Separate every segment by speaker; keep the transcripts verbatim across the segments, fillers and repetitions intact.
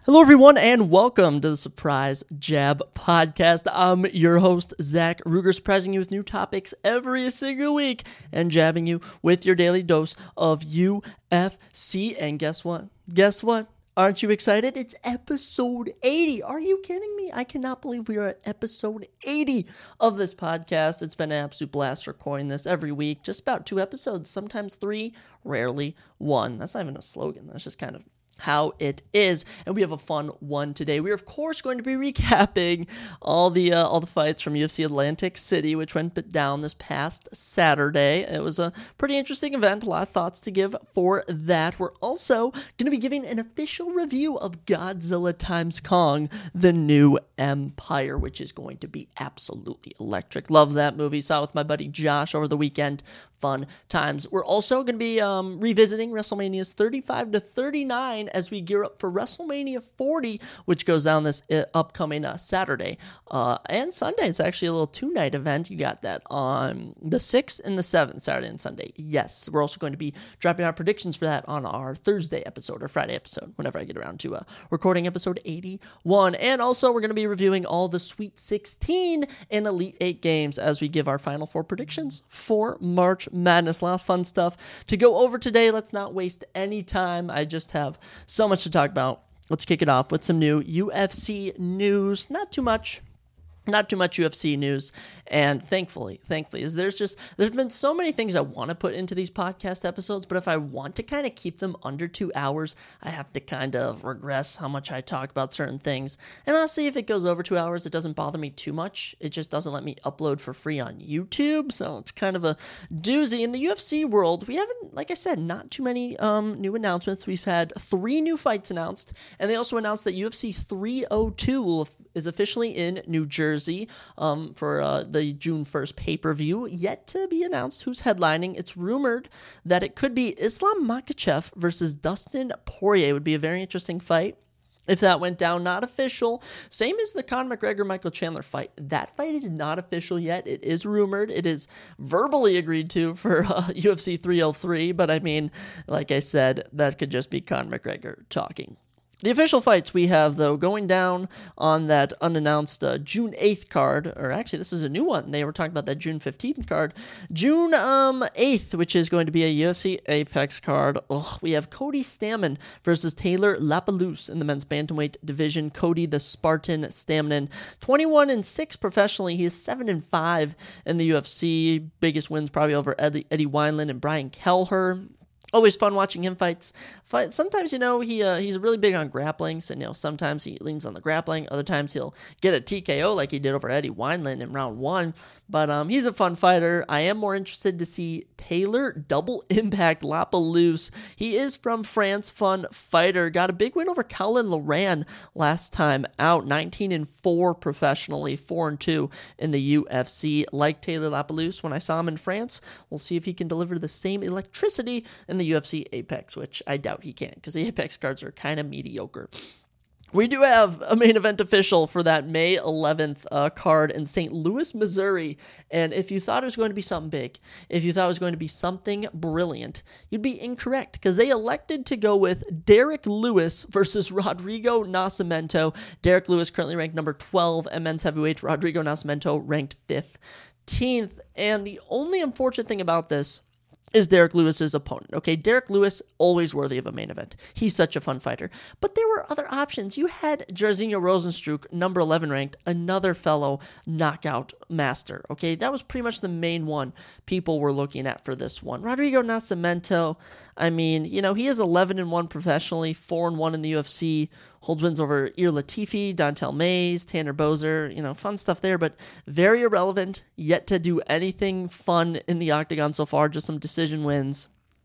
Speaker 1: Hello, everyone, and welcome to the Surprise Jab Podcast. I'm your host, Zach Ruger, surprising you with new topics every single week and jabbing you with your daily dose of U F C. And guess what? Guess what? Aren't you excited? It's episode eighty. Are you kidding me? I cannot believe we are at episode eighty of this podcast. It's been an absolute blast recording this every week. Just about two episodes, sometimes three, rarely one. That's not even a slogan. That's just kind of how it is, and we have a fun one today. We are, of course, going to be recapping all the uh, all the fights from U F C Atlantic City, which went down this past Saturday. It was a pretty interesting event. A lot of thoughts to give for that. We're also going to be giving an official review of Godzilla times Kong: The New Empire, which is going to be absolutely electric. Love that movie. Saw it with my buddy Josh over the weekend. Fun times. We're also going to be um, revisiting WrestleManias thirty-five to thirty-nine as we gear up for WrestleMania forty, which goes down this uh, upcoming uh, Saturday uh, and Sunday. It's actually a little two-night event. You got that on the sixth and the seventh, Saturday and Sunday. Yes, we're also going to be dropping our predictions for that on our Thursday episode or Friday episode, whenever I get around to uh, recording episode eighty-one. And also, we're going to be reviewing all the Sweet sixteen and Elite eight games as we give our Final Four predictions for March Madness. A lot of fun stuff to go over today. Let's not waste any time. I just have so much to talk about. Let's kick it off with some new U F C news. Not too much. Not too much U F C news, and thankfully, thankfully, is there's just, there's been so many things I want to put into these podcast episodes, but if I want to kind of keep them under two hours, I have to kind of regress how much I talk about certain things, and honestly, if it goes over two hours, it doesn't bother me too much. It just doesn't let me upload for free on YouTube, so it's kind of a doozy. In the U F C world, we haven't, like I said, not too many um, new announcements. We've had three new fights announced, and they also announced that U F C three oh two will, is officially in New Jersey. Um, for uh, the June first pay-per-view, yet to be announced who's headlining. It's rumored that it could be Islam Makhachev versus Dustin Poirier. It would be a very interesting fight if that went down. Not official. Same as the Conor McGregor-Michael Chandler fight. That fight is not official yet. It is rumored. It is verbally agreed to for uh, U F C three oh three, but I mean, like I said, that could just be Conor McGregor talking. The official fights we have, though, going down on that unannounced uh, June eighth card, or actually this is a new one. They were talking about that June fifteenth card. June um, eighth, which is going to be a U F C Apex card. Ugh, we have Cody Stamann versus Taylor Lapalus in the men's bantamweight division. Cody the Spartan Stamann, twenty-one and six professionally. He is seven and five in the U F C. Biggest wins probably over Eddie, Eddie Wineland and Brian Kelleher. Always fun watching him fights. Fight. Sometimes, you know, he uh, he's really big on grappling, so, you know, sometimes he leans on the grappling. Other times he'll get a T K O like he did over Eddie Wineland in round one. But um, he's a fun fighter. I am more interested to see Taylor Double Impact Lapalus. He is from France. Fun fighter. Got a big win over Colin Loran last time out. nineteen and four professionally, four and two in the U F C. Like Taylor Lapalus when I saw him in France. We'll see if he can deliver the same electricity in the U F C Apex, which I doubt he can, because the Apex cards are kind of mediocre. We do have a main event official for that May eleventh uh, card in Saint Louis, Missouri, and if you thought it was going to be something big, if you thought it was going to be something brilliant, you'd be incorrect, because they elected to go with Derek Lewis versus Rodrigo Nascimento. Derek Lewis currently ranked number twelve at men's heavyweight, Rodrigo Nascimento ranked fifteenth, and the only unfortunate thing about this is Derek Lewis's opponent. Okay, Derek Lewis, always worthy of a main event. He's such a fun fighter. But there were other options. You had Jairzinho Rozenstruik, number eleven ranked, another fellow knockout master. Okay, that was pretty much the main one people were looking at for this one. Rodrigo Nascimento, I mean, you know, he is eleven and one professionally, four and one in the U F C. Holds wins over Ir Latifi, Dontel Mays, Tanner Bozer, you know, fun stuff there, but very irrelevant, yet to do anything fun in the octagon so far, just some decision wins.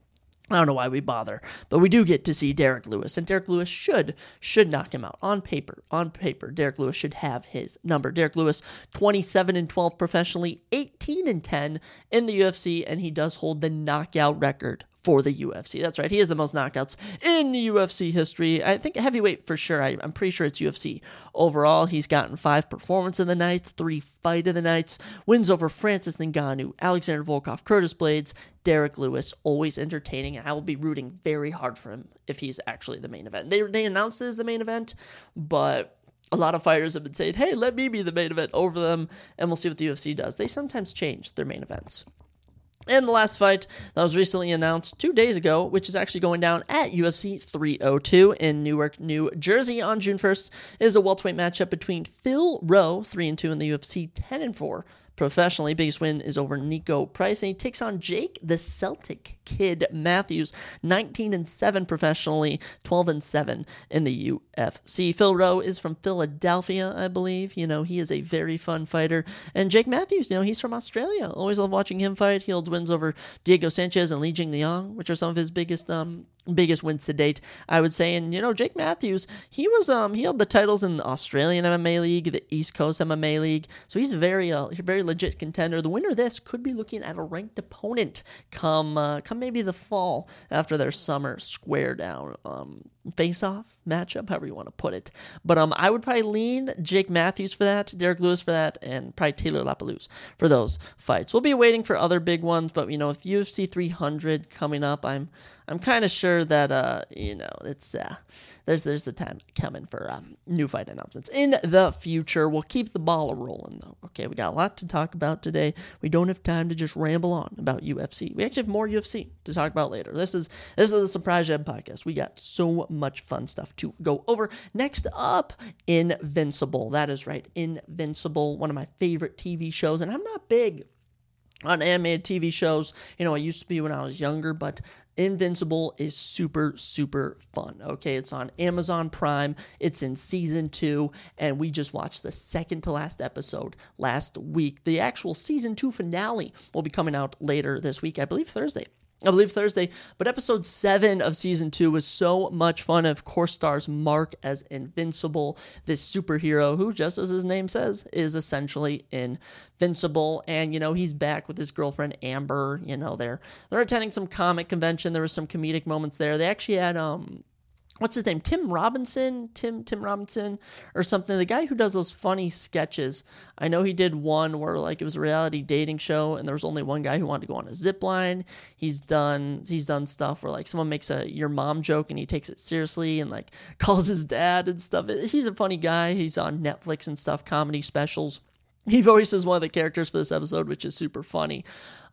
Speaker 1: I don't know why we bother, but we do get to see Derek Lewis, and Derek Lewis should, should knock him out. On paper, on paper, Derek Lewis should have his number. Derek Lewis, twenty-seven and twelve professionally, eighteen and ten in the U F C, and he does hold the knockout record for the U F C. That's right. He has the most knockouts in U F C history. I think heavyweight for sure. I, I'm pretty sure it's U F C. Overall, he's gotten five performance of the nights, three fight of the nights, wins over Francis Ngannou, Alexander Volkov, Curtis Blades, Derek Lewis, always entertaining. I will be rooting very hard for him if he's actually the main event. They, they announced it as the main event, but a lot of fighters have been saying, hey, let me be the main event over them, and we'll see what the U F C does. They sometimes change their main events. And the last fight that was recently announced two days ago, which is actually going down at U F C three oh two in Newark, New Jersey on June first, is a welterweight matchup between Phil Rowe, three and two in the U F C, ten and four. Professionally, biggest win is over Nico Price, and he takes on Jake the Celtic Kid Matthews, nineteen and seven professionally, twelve and seven in the U F C. Phil Rowe is from Philadelphia, I believe. You know, he is a very fun fighter. And Jake Matthews, you know, he's from Australia. Always love watching him fight. He holds wins over Diego Sanchez and Li Jingliang, which are some of his biggest um biggest wins to date, I would say. And, you know, Jake Matthews, he was, um, he held the titles in the Australian M M A League, the East Coast M M A League. So he's very, uh, very legit contender. The winner of this could be looking at a ranked opponent come, uh, come maybe the fall after their summer square down, um, face-off matchup, however you want to put it. But um, I would probably lean Jake Matthews for that, Derek Lewis for that, and probably Taylor Lapalooza for those fights. We'll be waiting for other big ones, but, you know, with U F C three hundred coming up, I'm I'm kind of sure that, uh, you know, it's, uh, there's, there's a time coming for, um, new fight announcements in the future. We'll keep the ball rolling, though. Okay, we got a lot to talk about today. We don't have time to just ramble on about U F C. We actually have more U F C to talk about later. This is, this is the Surprise Jab podcast. We got so much fun stuff to go over. Next up, Invincible. That is right, Invincible, one of my favorite T V shows, and I'm not big on animated T V shows. You know, I used to be when I was younger, but Invincible is super, super fun, okay? It's on Amazon Prime. It's in season two, and we just watched the second to last episode last week. The actual season two finale will be coming out later this week, I believe Thursday. I believe Thursday, but episode seven of season two was so much fun. Of course, stars Mark as Invincible, this superhero who, just as his name says, is essentially invincible. And, you know, he's back with his girlfriend Amber. You know, they're they're attending some comic convention. There were some comedic moments there. They actually had um. What's his name? Tim Robinson? Tim Tim Robinson or something. The guy who does those funny sketches. I know he did one where like it was a reality dating show and there was only one guy who wanted to go on a zip line. He's done he's done stuff where like someone makes a your mom joke and he takes it seriously and like calls his dad and stuff. He's a funny guy. He's on Netflix and stuff, comedy specials. He voices one of the characters for this episode, which is super funny.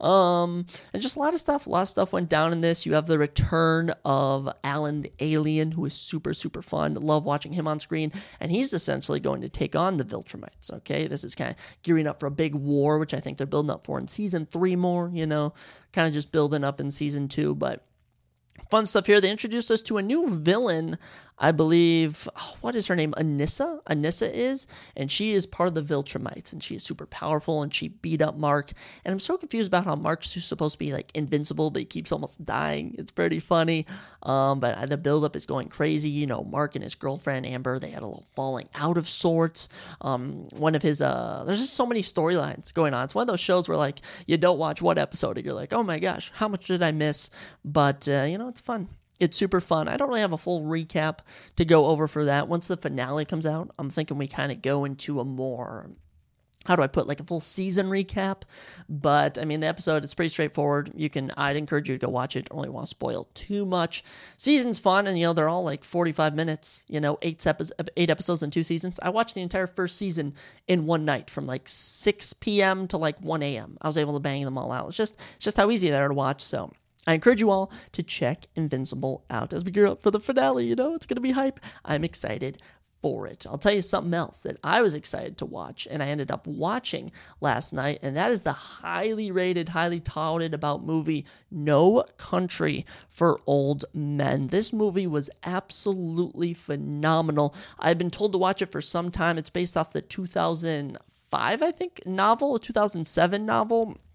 Speaker 1: Um, and just a lot of stuff. A lot of stuff went down in this. You have the return of Alan the Alien, who is super, super fun. Love watching him on screen. And he's essentially going to take on the Viltrumites, okay? This is kind of gearing up for a big war, which I think they're building up for in season three more, you know? Kind of just building up in season two, but fun stuff here. They introduced us to a new villain, I believe. Oh, what is her name? Anissa? Anissa is, and she is part of the Viltrumites, and she is super powerful, and she beat up Mark. And I'm so confused about how Mark's supposed to be like invincible, but he keeps almost dying. It's pretty funny. Um, but the buildup is going crazy. You know, Mark and his girlfriend Amber, they had a little falling out of sorts. Um, one of his uh, there's just so many storylines going on. It's one of those shows where like you don't watch one episode and you're like, oh my gosh, how much did I miss? But uh, you know, it's fun. It's super fun. I don't really have a full recap to go over for that. Once the finale comes out, I'm thinking we kind of go into a more, how do I put, like a full season recap? But, I mean, the episode is pretty straightforward. You can, I'd encourage you to go watch it. Don't really want to spoil too much. Season's fun, and, you know, they're all like forty-five minutes, you know, eight, epi- eight episodes and two seasons. I watched the entire first season in one night from like six p.m. to like one a.m. I was able to bang them all out. It's just, it's just how easy they are to watch, so I encourage you all to check Invincible out as we gear up for the finale. You know, it's going to be hype. I'm excited for it. I'll tell you something else that I was excited to watch, and I ended up watching last night, and that is the highly rated, highly touted about movie No Country for Old Men. This movie was absolutely phenomenal. I've been told to watch it for some time. It's based off the two thousand five, I think, novel, a two thousand seven novel.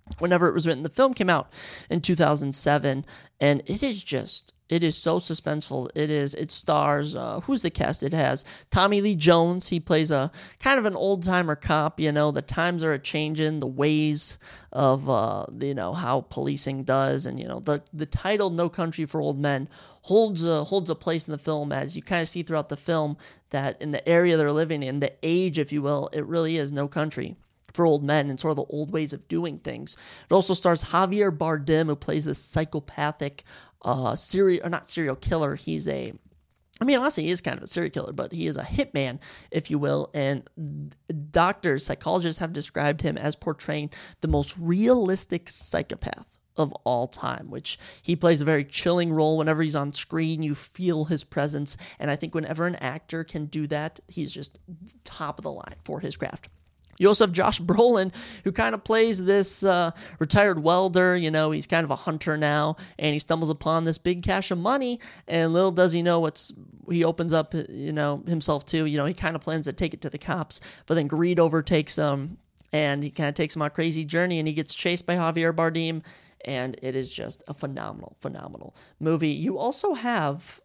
Speaker 1: whenever it was written. The film came out in two thousand seven, and it is just, it is so suspenseful. It is, it stars, uh, who's the cast? It has Tommy Lee Jones. He plays a kind of an old-timer cop, you know, the times are a-changing, the ways of, uh, you know, how policing does, and, you know, the, the title No Country for Old Men holds a, holds a place in the film, as you kind of see throughout the film, that in the area they're living in, the age, if you will, it really is no country for old men and sort of the old ways of doing things. It also stars Javier Bardem, who plays this psychopathic uh, serial, or not serial killer. He's a, I mean, honestly, he is kind of a serial killer, but he is a hitman, if you will. And doctors, psychologists have described him as portraying the most realistic psychopath of all time, which he plays a very chilling role. Whenever he's on screen, you feel his presence. And I think whenever an actor can do that, he's just top of the line for his craft. You also have Josh Brolin, who kind of plays this uh, retired welder. You know, he's kind of a hunter now, and he stumbles upon this big cache of money, and little does he know what's, he opens up, you know, himself to, you know, he kind of plans to take it to the cops, but then greed overtakes him, and he kind of takes him on a crazy journey, and he gets chased by Javier Bardem, and it is just a phenomenal, phenomenal movie. You also have,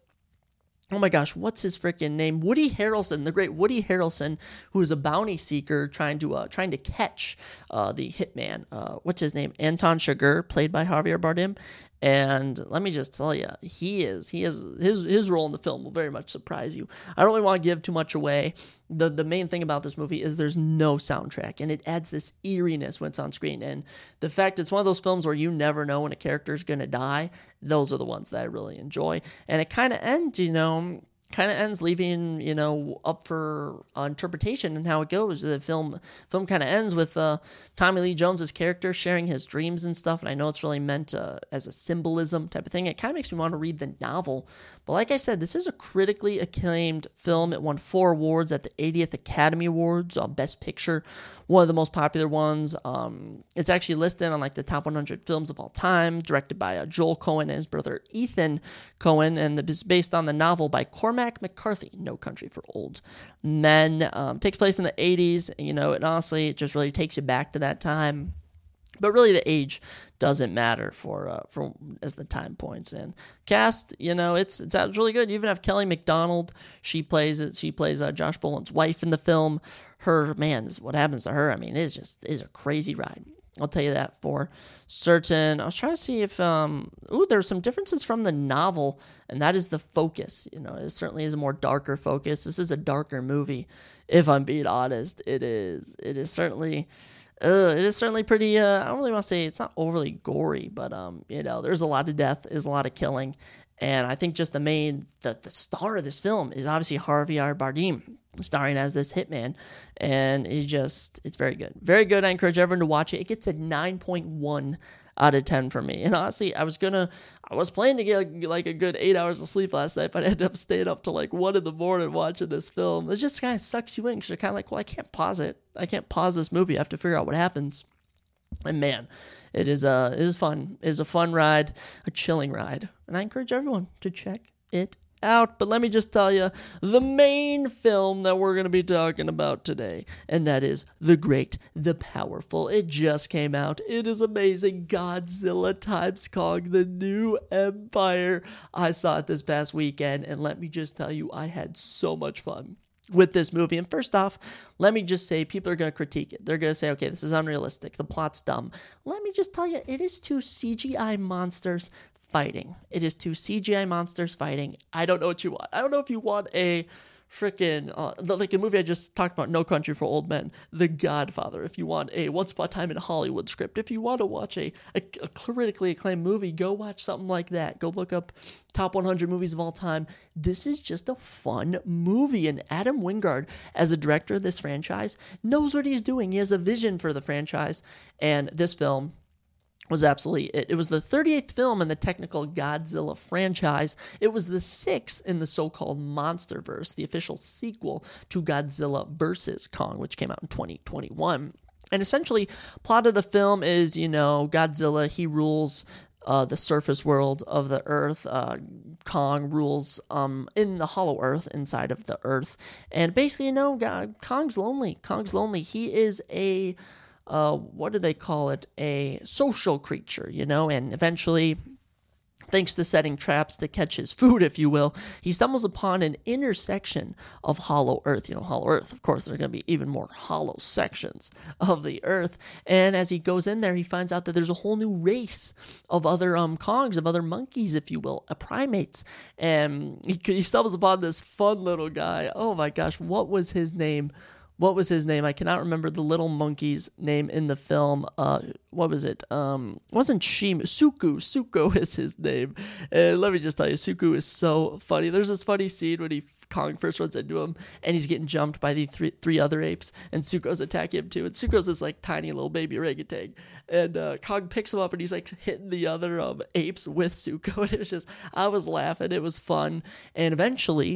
Speaker 1: oh my gosh, what's his freaking name? Woody Harrelson, the great Woody Harrelson, who is a bounty seeker trying to uh, trying to catch uh, the hitman. Uh, what's his name? Anton Chigurh, played by Javier Bardem. And let me just tell you, he is, he is, his his role in the film will very much surprise you. I don't really want to give too much away. The the main thing about this movie is there's no soundtrack, and it adds this eeriness when it's on screen. And the fact it's one of those films where you never know when a character is going to die, those are the ones that I really enjoy. And it kind of ends, you know, kind of ends leaving, you know, up for uh, interpretation and how it goes. The film film kind of ends with uh, Tommy Lee Jones's character sharing his dreams and stuff, and I know it's really meant uh, as a symbolism type of thing. It kind of makes me want to read the novel. But like I said, this is a critically acclaimed film. It won four awards at the eightieth Academy Awards, uh, Best Picture, one of the most popular ones. Um, it's actually listed on like the top one hundred films of all time, directed by uh, Joel Coen and his brother Ethan Coen, and it's based on the novel by Cormac McCarthy, No Country for Old Men. Um, takes place in the eighties, you know, and honestly, it just really takes you back to that time. But really, the age doesn't matter for uh, for as the time points. And cast, you know, it's it's really good. You even have Kelly MacDonald. She plays it. She plays uh, Josh Brolin's wife in the film. Her man, this, what happens to her? I mean, it's just is a crazy ride. I'll tell you that for certain. I was trying to see if um, ooh, there's some differences from the novel, and that is the focus. You know, it certainly is a more darker focus. This is a darker movie, if I'm being honest. It is. It is certainly. Uh, it is certainly pretty, uh, I don't really want to say it's not overly gory, but, um, you know, there's a lot of death, there's a lot of killing, and I think just the main, the, the star of this film is obviously Javier Bardem, starring as this hitman, and it's just, it's very good. Very good. I encourage everyone to watch it. It gets a nine point one out of ten for me, and honestly, I was gonna, I was planning to get like a good eight hours of sleep last night, but I ended up staying up till like one in the morning watching this film. It just kind of sucks you in, because you're kind of like, well, I can't pause it. I can't pause this movie. I have to figure out what happens. And man, it is a, it is fun. It is a fun ride, a chilling ride, and I encourage everyone to check it out. But let me just tell you the main film that we're going to be talking about today, and that is The Great, the Powerful. It just came out. It is amazing. Godzilla times Kong, the new empire. I saw it this past weekend, and let me just tell you, I had so much fun with this movie. And first off, let me just say, people are going to critique it. They're going to say, okay, this is unrealistic. The plot's dumb. Let me just tell you, it is two C G I monsters fighting. It is two C G I monsters fighting. I don't know what you want. I don't know if you want a freaking, uh, like a movie I just talked about, No Country for Old Men, The Godfather. If you want a Once Upon a Time in Hollywood script, if you want to watch a, a, a critically acclaimed movie, go watch something like that. Go look up top one hundred movies of all time. This is just a fun movie, and Adam Wingard, as a director of this franchise, knows what he's doing. He has a vision for the franchise, and this film was absolutely it. It was the thirty-eighth film in the technical Godzilla franchise. It was the sixth in the so-called Monsterverse, the official sequel to Godzilla versus Kong, which came out in twenty twenty-one. And essentially, plot of the film is, you know, Godzilla, he rules uh, the surface world of the Earth. Uh, Kong rules um, in the Hollow Earth, inside of the Earth. And basically, you know, God, Kong's lonely. Kong's lonely. He is a uh, what do they call it? A social creature, you know, and eventually, thanks to setting traps to catch his food, if you will, he stumbles upon an intersection of hollow earth. You know, hollow earth, of course, there are going to be even more hollow sections of the earth. And as he goes in there, he finds out that there's a whole new race of other um Kongs, of other monkeys, if you will, uh, primates. And he, he stumbles upon this fun little guy. Oh my gosh, what was his name? What was his name? I cannot remember the little monkey's name in the film. Uh, what was it? Um, it wasn't Shimu. Suku. Suko is his name. And let me just tell you, Suku is so funny. There's this funny scene when he Kong first runs into him, and he's getting jumped by the three three other apes, and Suko's attacking him too. And Suko's this like tiny little baby orangutan, and uh, Kong picks him up, and he's like hitting the other um, apes with Suko. And it was just, I was laughing. It was fun, and eventually,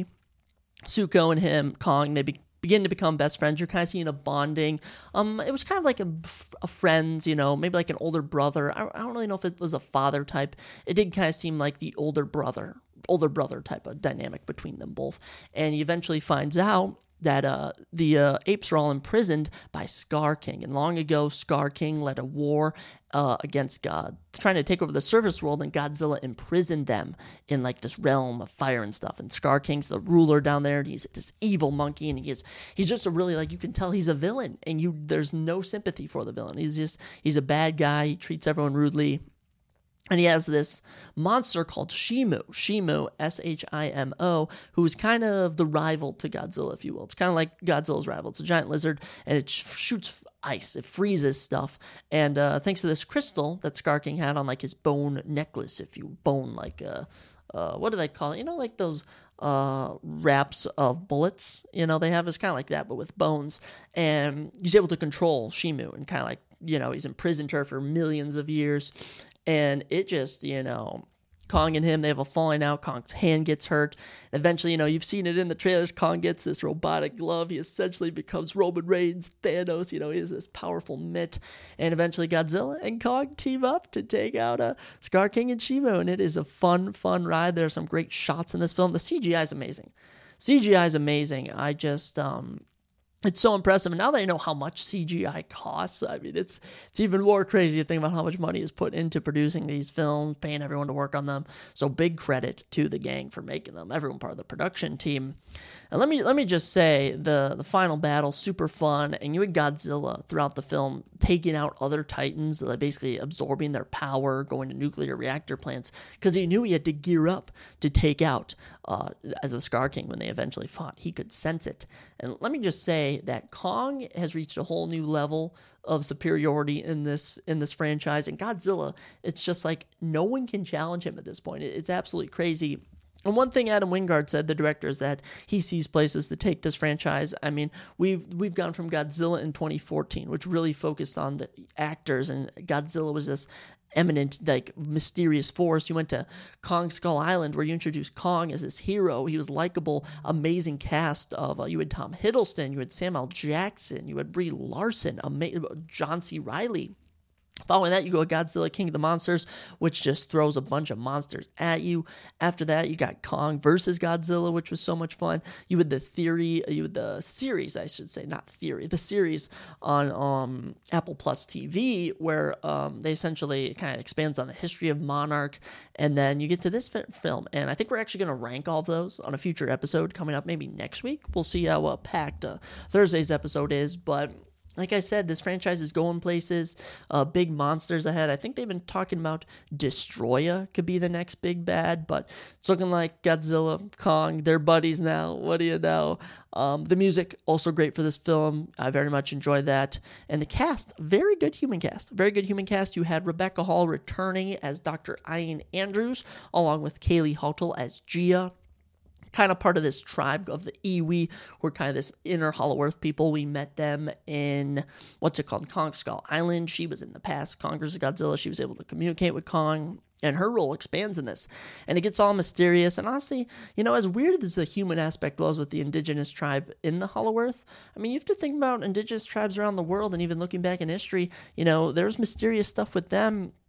Speaker 1: Suko and him, Kong, they be. begin to become best friends. You're kind of seeing a bonding. Um, it was kind of like a, a friends, you know, maybe like an older brother. I, I don't really know if it was a father type. It did kind of seem like the older brother, older brother type of dynamic between them both. And he eventually finds out that uh, the uh, apes are all imprisoned by Scar King. And long ago, Scar King led a war uh, against God, trying to take over the surface world, and Godzilla imprisoned them in like this realm of fire and stuff. And Scar King's the ruler down there, and he's this evil monkey, and he's he's just a really, like, you can tell he's a villain, and you there's no sympathy for the villain. He's just, he's a bad guy, he treats everyone rudely. And he has this monster called Shimo, Shimo, S H I M O, who's kind of the rival to Godzilla, if you will. It's kind of like Godzilla's rival. It's a giant lizard, and it sh- shoots ice. It freezes stuff. And uh, thanks to this crystal that Scar King had on, like, his bone necklace, if you bone, like, uh, uh, what do they call it? You know, like those uh, wraps of bullets, you know, they have. It's kind of like that, but with bones. And he's able to control Shimo, and kind of like, you know, he's imprisoned her for millions of years. And it just, you know, Kong and him, they have a falling out. Kong's hand gets hurt. Eventually, you know, you've seen it in the trailers. Kong gets this robotic glove. He essentially becomes Roman Reigns, Thanos. You know, he has this powerful mitt. And eventually Godzilla and Kong team up to take out uh, Scar King and Shimo. And it is a fun, fun ride. There are some great shots in this film. The C G I is amazing. C G I is amazing. I just... um. It's so impressive. And now that I know how much C G I costs, I mean, it's it's even more crazy to think about how much money is put into producing these films, paying everyone to work on them. So big credit to the gang for making them. Everyone part of the production team. And let me let me just say, the, the final battle, super fun. And you had Godzilla throughout the film taking out other Titans, like basically absorbing their power, going to nuclear reactor plants, because he knew he had to gear up to take out uh, as a Scar King when they eventually fought. He could sense it. And let me just say that Kong has reached a whole new level of superiority in this in this franchise. And Godzilla, it's just like no one can challenge him at this point. It's absolutely crazy. And one thing Adam Wingard said, the director, is that he sees places to take this franchise. I mean, we've we've gone from Godzilla in twenty fourteen, which really focused on the actors, and Godzilla was this eminent, like, mysterious force. You went to Kong Skull Island, where you introduced Kong as this hero. He was likable, amazing cast of, uh, you had Tom Hiddleston, you had Samuel Jackson, you had Brie Larson, ama- John C. Reilly. Following that, you go Godzilla King of the Monsters, which just throws a bunch of monsters at you. After that, you got Kong versus Godzilla, which was so much fun. You had the theory, you had the series, I should say, not theory, the series on um, Apple Plus T V, where um, they essentially kind of expands on the history of Monarch. And then you get to this fi- film, and I think we're actually going to rank all of those on a future episode coming up maybe next week. We'll see how uh, packed uh, Thursday's episode is, but... like I said, this franchise is going places, uh, big monsters ahead. I think they've been talking about Destroya could be the next big bad, but it's looking like Godzilla, Kong, they're buddies now. What do you know? Um, the music, also great for this film. I very much enjoyed that. And the cast, very good human cast. Very good human cast. You had Rebecca Hall returning as Doctor Ian Andrews, along with Kaylee Houghton as Gia. Kind of part of this tribe of the Iwi, who are kind of this inner Hollow Earth people. We met them in, what's it called, Kong Skull Island. She was in the past Kong versus Godzilla. She was able to communicate with Kong, and her role expands in this. And it gets all mysterious. And honestly, you know, as weird as the human aspect was with the indigenous tribe in the Hollow Earth, I mean, you have to think about indigenous tribes around the world, and even looking back in history, you know, there's mysterious stuff with them.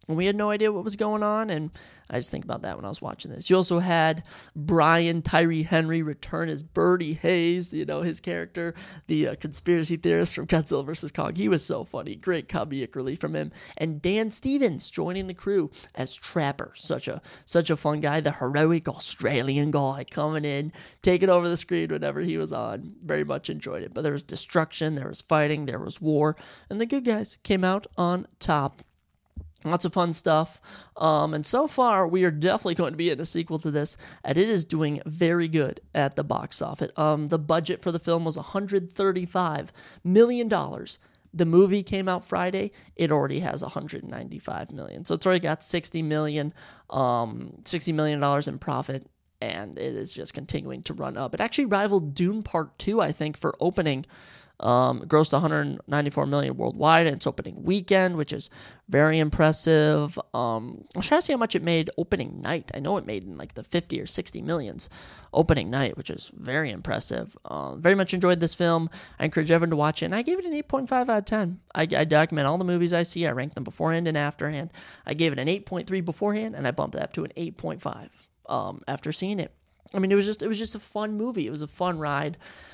Speaker 1: and we had no idea what was going on, and I just think about that when I was watching this. You also had Brian Tyree Henry return as Birdie Hayes, you know, his character, the uh, conspiracy theorist from Godzilla versus. Kong. He was so funny. Great comedic relief from him. And Dan Stevens joining the crew as Trapper. Such a such a fun guy, the heroic Australian guy coming in, taking over the screen whenever he was on. Very much enjoyed it. But there was destruction, there was fighting, there was war, and the good guys came out on top. Lots of fun stuff. Um, and so far, we are definitely going to be in a sequel to this, and it is doing very good at the box office. Um, the budget for the film was one hundred thirty-five million dollars. The movie came out Friday. It already has one hundred ninety-five million dollars. So it's already got sixty million dollars, um, sixty million dollars in profit, and it is just continuing to run up. It actually rivaled Dune Part two, I think, for opening. Um, grossed one hundred ninety-four million dollars worldwide in its opening weekend, which is very impressive. Um, I'm trying to see how much it made opening night. I know it made in like the fifty or sixty millions opening night, which is very impressive. Um, very much enjoyed this film. I encourage everyone to watch it, and I gave it an eight point five out of ten. I, I document all the movies I see. I rank them beforehand and afterhand. I gave it an eight point three beforehand, and I bumped that up to an eight point five um, after seeing it. I mean, it was just it was just a fun movie. It was a fun ride.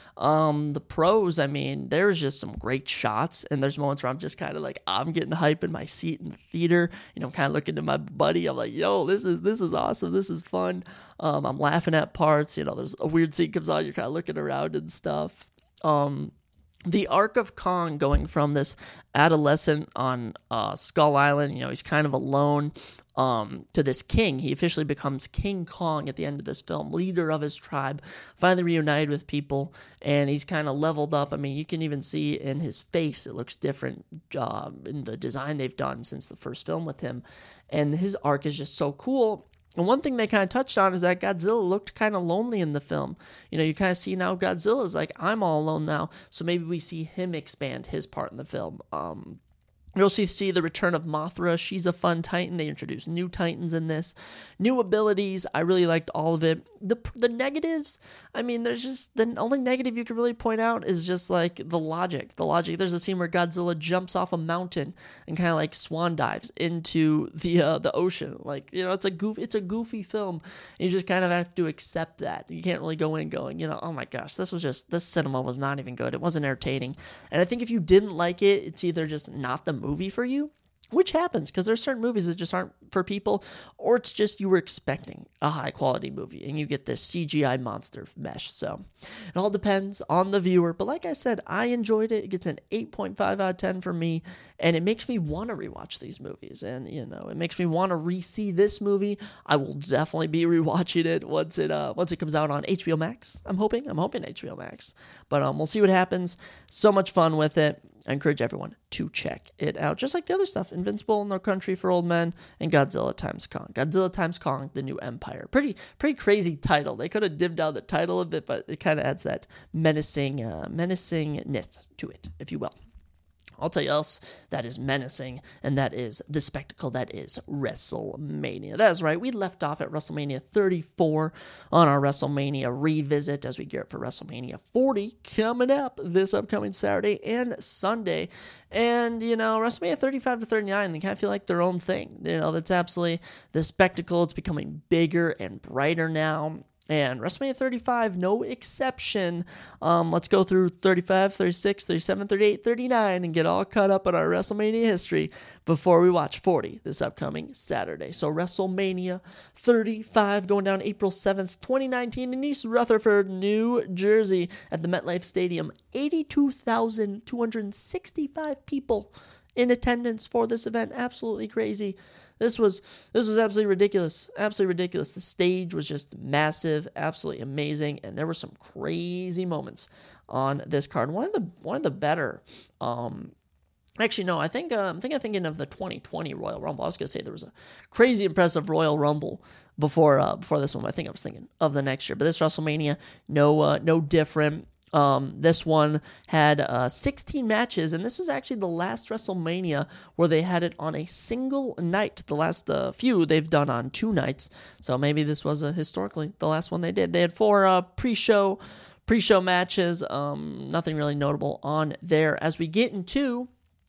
Speaker 1: Um, the pros, I mean, there's just some great shots, and there's moments where I'm just kind of like, I'm getting hype in my seat in the theater. You know, I'm kind of looking to my buddy. I'm like, yo, this is this is awesome. This is fun. Um, I'm laughing at parts. You know, there's a weird scene comes on. You're kind of looking around and stuff. Um, the arc of Kong going from this adolescent on uh, Skull Island, you know, he's kind of alone, um, to this king. He officially becomes King Kong at the end of this film, leader of his tribe, finally reunited with people, and he's kind of leveled up. I mean, you can even see in his face, it looks different uh, in the design they've done since the first film with him, and his arc is just so cool. And one thing they kind of touched on is that Godzilla looked kind of lonely in the film. You know, you kind of see now Godzilla's like, I'm all alone now. So maybe we see him expand his part in the film. Um, you also see the return of Mothra. She's a fun Titan. They introduced new Titans in this. New abilities. I really liked all of it. The the negatives, I mean, there's just, the only negative you can really point out is just like the logic. The logic. There's a scene where Godzilla jumps off a mountain and kind of like swan dives into the uh, the ocean. Like, you know, it's a goof, it's a goofy film. And you just kind of have to accept that. You can't really go in going, you know, oh my gosh, this was just, this cinema was not even good. It wasn't entertaining. And I think if you didn't like it, it's either just not the movie movie for you, which happens because there's certain movies that just aren't for people, or it's just you were expecting a high quality movie and you get this C G I monster mesh. So it all depends on the viewer. But like I said, I enjoyed it. It gets an eight point five out of ten for me, and it makes me want to rewatch these movies. And you know, it makes me want to re-see this movie. I will definitely be rewatching it once it uh once it comes out on H B O Max. I'm hoping. I'm hoping H B O Max. But um, we'll see what happens. So much fun with it. I encourage everyone to check it out, just like the other stuff. Invincible, No Country for Old Men, and Godzilla times Kong. Godzilla times Kong, The New Empire. Pretty pretty crazy title. They could have dimmed down the title a bit, but it kind of adds that menacing, uh, menacingness to it, if you will. I'll tell you else that is menacing, and that is the spectacle that is WrestleMania. That is right. We left off at WrestleMania thirty-four on our WrestleMania revisit as we gear up for WrestleMania forty coming up this upcoming Saturday and Sunday. And, you know, WrestleMania thirty-five to thirty-nine, they kind of feel like their own thing. You know, that's absolutely the spectacle. It's becoming bigger and brighter now. And WrestleMania thirty-five, no exception. Um, let's go through thirty-five, thirty-six, thirty-seven, thirty-eight, thirty-nine and get all caught up on our WrestleMania history before we watch forty this upcoming Saturday. So WrestleMania thirty-five going down April seventh, twenty nineteen in East Rutherford, New Jersey at the MetLife Stadium. eighty-two thousand two hundred sixty-five people in attendance for this event. Absolutely crazy. This was this was absolutely ridiculous. Absolutely ridiculous. The stage was just massive, absolutely amazing, and there were some crazy moments on this card. One of the one of the better. Um, actually, no, I think uh, I think I'm thinking of the twenty twenty Royal Rumble. I was gonna say there was a crazy impressive Royal Rumble before uh, before this one. I think I was thinking of the next year, but this WrestleMania, no uh, no different. Um, this one had uh, sixteen matches, and this was actually the last WrestleMania where they had it on a single night. The last uh, few they've done on two nights, so maybe this was uh, historically the last one they did. They had four uh, pre-show pre-show matches, um, nothing really notable on there. As we get into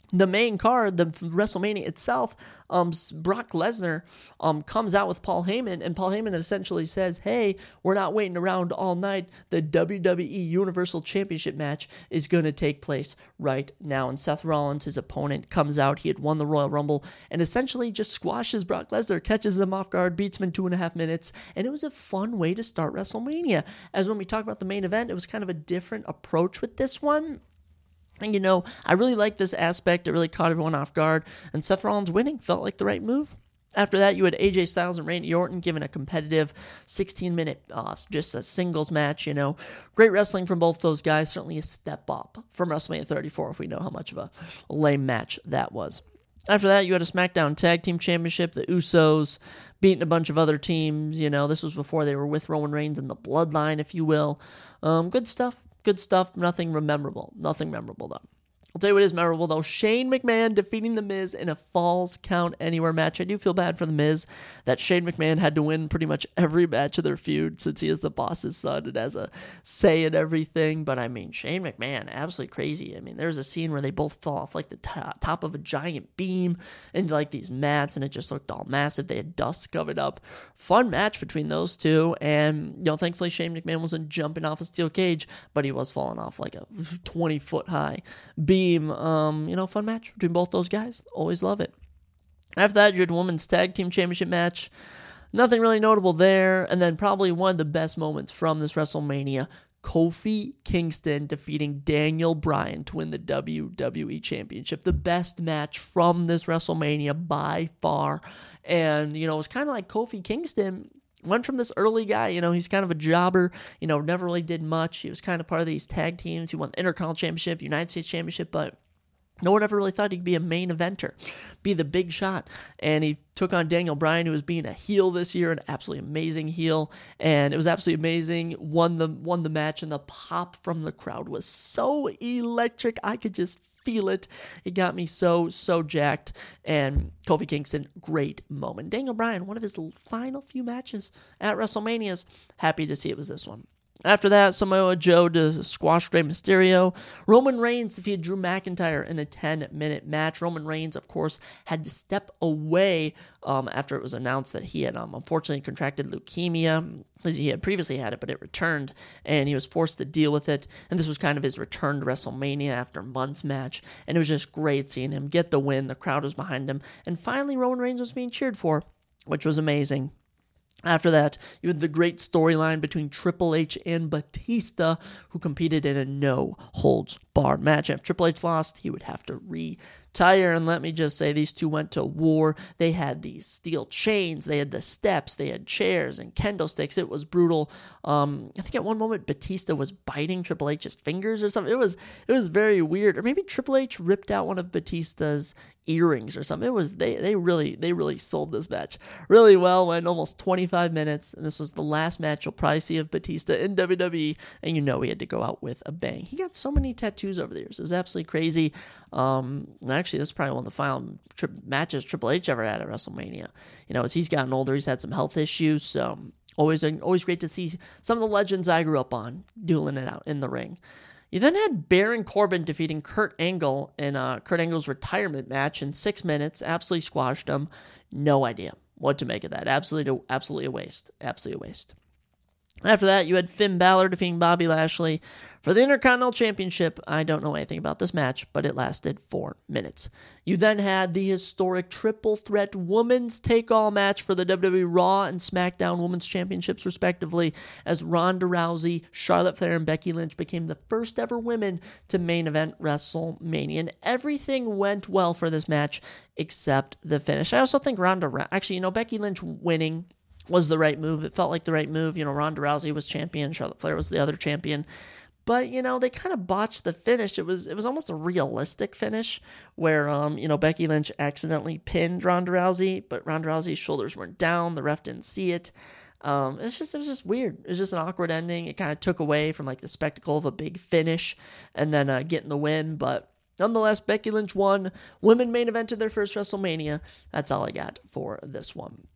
Speaker 1: the main card, the WrestleMania itself, um, Brock Lesnar um, comes out with Paul Heyman, and Paul Heyman essentially says, hey, we're not waiting around all night. The W W E Universal Championship match is going to take place right now. And Seth Rollins, his opponent, comes out. He had won the Royal Rumble and essentially just squashes Brock Lesnar, catches him off guard, beats him in two and a half minutes. And it was a fun way to start WrestleMania. As when we talk about the main event, it was kind of a different approach with this one. And, you know, I really like this aspect. It really caught everyone off guard. And Seth Rollins winning felt like the right move. After that, you had A J Styles and Randy Orton giving a competitive sixteen-minute, uh, just a singles match, you know. Great wrestling from both those guys. Certainly a step up from WrestleMania thirty-four, if we know how much of a lame match that was. After that, you had a SmackDown Tag Team Championship, the Usos beating a bunch of other teams. You know, this was before they were with Roman Reigns and the Bloodline, if you will. Um, good stuff. Good stuff. Nothing memorable. Nothing memorable, though. I'll tell you what is memorable, though. Shane McMahon defeating The Miz in a Falls Count Anywhere match. I do feel bad for The Miz that Shane McMahon had to win pretty much every match of their feud since he is the boss's son and has a say in everything. But, I mean, Shane McMahon, absolutely crazy. I mean, there's a scene where they both fall off, like, the t- top of a giant beam into, like, these mats, and it just looked all massive. They had dust covered up. Fun match between those two, and, you know, thankfully Shane McMahon wasn't jumping off a steel cage, but he was falling off, like, a twenty-foot-high beam. Um, you know, fun match between both those guys. Always love it. After that, you had a Women's Tag Team Championship match. Nothing really notable there. And then probably one of the best moments from this WrestleMania, Kofi Kingston defeating Daniel Bryan to win the W W E Championship. The best match from this WrestleMania by far. And, you know, it was kind of like Kofi Kingston went from this early guy, you know, he's kind of a jobber, you know, never really did much. He was kind of part of these tag teams. He won the Intercontinental Championship, United States Championship, but no one ever really thought he'd be a main eventer, be the big shot. And he took on Daniel Bryan, who was being a heel this year, an absolutely amazing heel. And it was absolutely amazing. Won the won the match, and the pop from the crowd was so electric. I could just feel it. It got me so, so jacked. And Kofi Kingston, great moment. Daniel Bryan, one of his final few matches at WrestleManias. Happy to see it was this one. After that, Samoa Joe to squash Rey Mysterio. Roman Reigns defeated Drew McIntyre in a ten-minute match. Roman Reigns, of course, had to step away um, after it was announced that he had um, unfortunately contracted leukemia. He had previously had it, but it returned, and he was forced to deal with it. And this was kind of his return to WrestleMania after months match. And it was just great seeing him get the win. The crowd was behind him. And finally, Roman Reigns was being cheered for, which was amazing. After that, you had the great storyline between Triple H and Batista, who competed in a no-holds-barred match. If Triple H lost, he would have to retire. And let me just say, these two went to war. They had these steel chains, they had the steps, they had chairs and kendo sticks. It was brutal. Um, I think at one moment Batista was biting Triple H's fingers or something. It was it was very weird. Or maybe Triple H ripped out one of Batista's earrings or something. It was they they really they really sold this match really well. Went almost twenty-five minutes, and this was the last match you'll probably see of Batista in W W E, and you know he had to go out with a bang. He got so many tattoos over the years. It was absolutely crazy. Um, actually, this is probably one of the final tri- matches Triple H ever had at WrestleMania. You know, as he's gotten older, he's had some health issues, so always always great to see some of the legends I grew up on dueling it out in the ring. You then had Baron Corbin defeating Kurt Angle in uh, Kurt Angle's retirement match in six minutes. Absolutely squashed him. No idea what to make of that. Absolutely, absolutely a waste. Absolutely a waste. After that, you had Finn Balor defeating Bobby Lashley for the Intercontinental Championship. I don't know anything about this match, but it lasted four minutes. You then had the historic triple threat women's take-all match for the W W E Raw and SmackDown Women's Championships, respectively, as Ronda Rousey, Charlotte Flair, and Becky Lynch became the first ever women to main event WrestleMania. And everything went well for this match except the finish. I also think Ronda, actually, you know, Becky Lynch winning was the right move. It felt like the right move. You know, Ronda Rousey was champion. Charlotte Flair was the other champion. But, you know, they kind of botched the finish. It was it was almost a realistic finish where, um, you know, Becky Lynch accidentally pinned Ronda Rousey, but Ronda Rousey's shoulders weren't down. The ref didn't see it. Um, it's just, it was just weird. It was just an awkward ending. It kind of took away from, like, the spectacle of a big finish and then uh, getting the win. But nonetheless, Becky Lynch won. Women main evented their first WrestleMania. That's all I got for this one.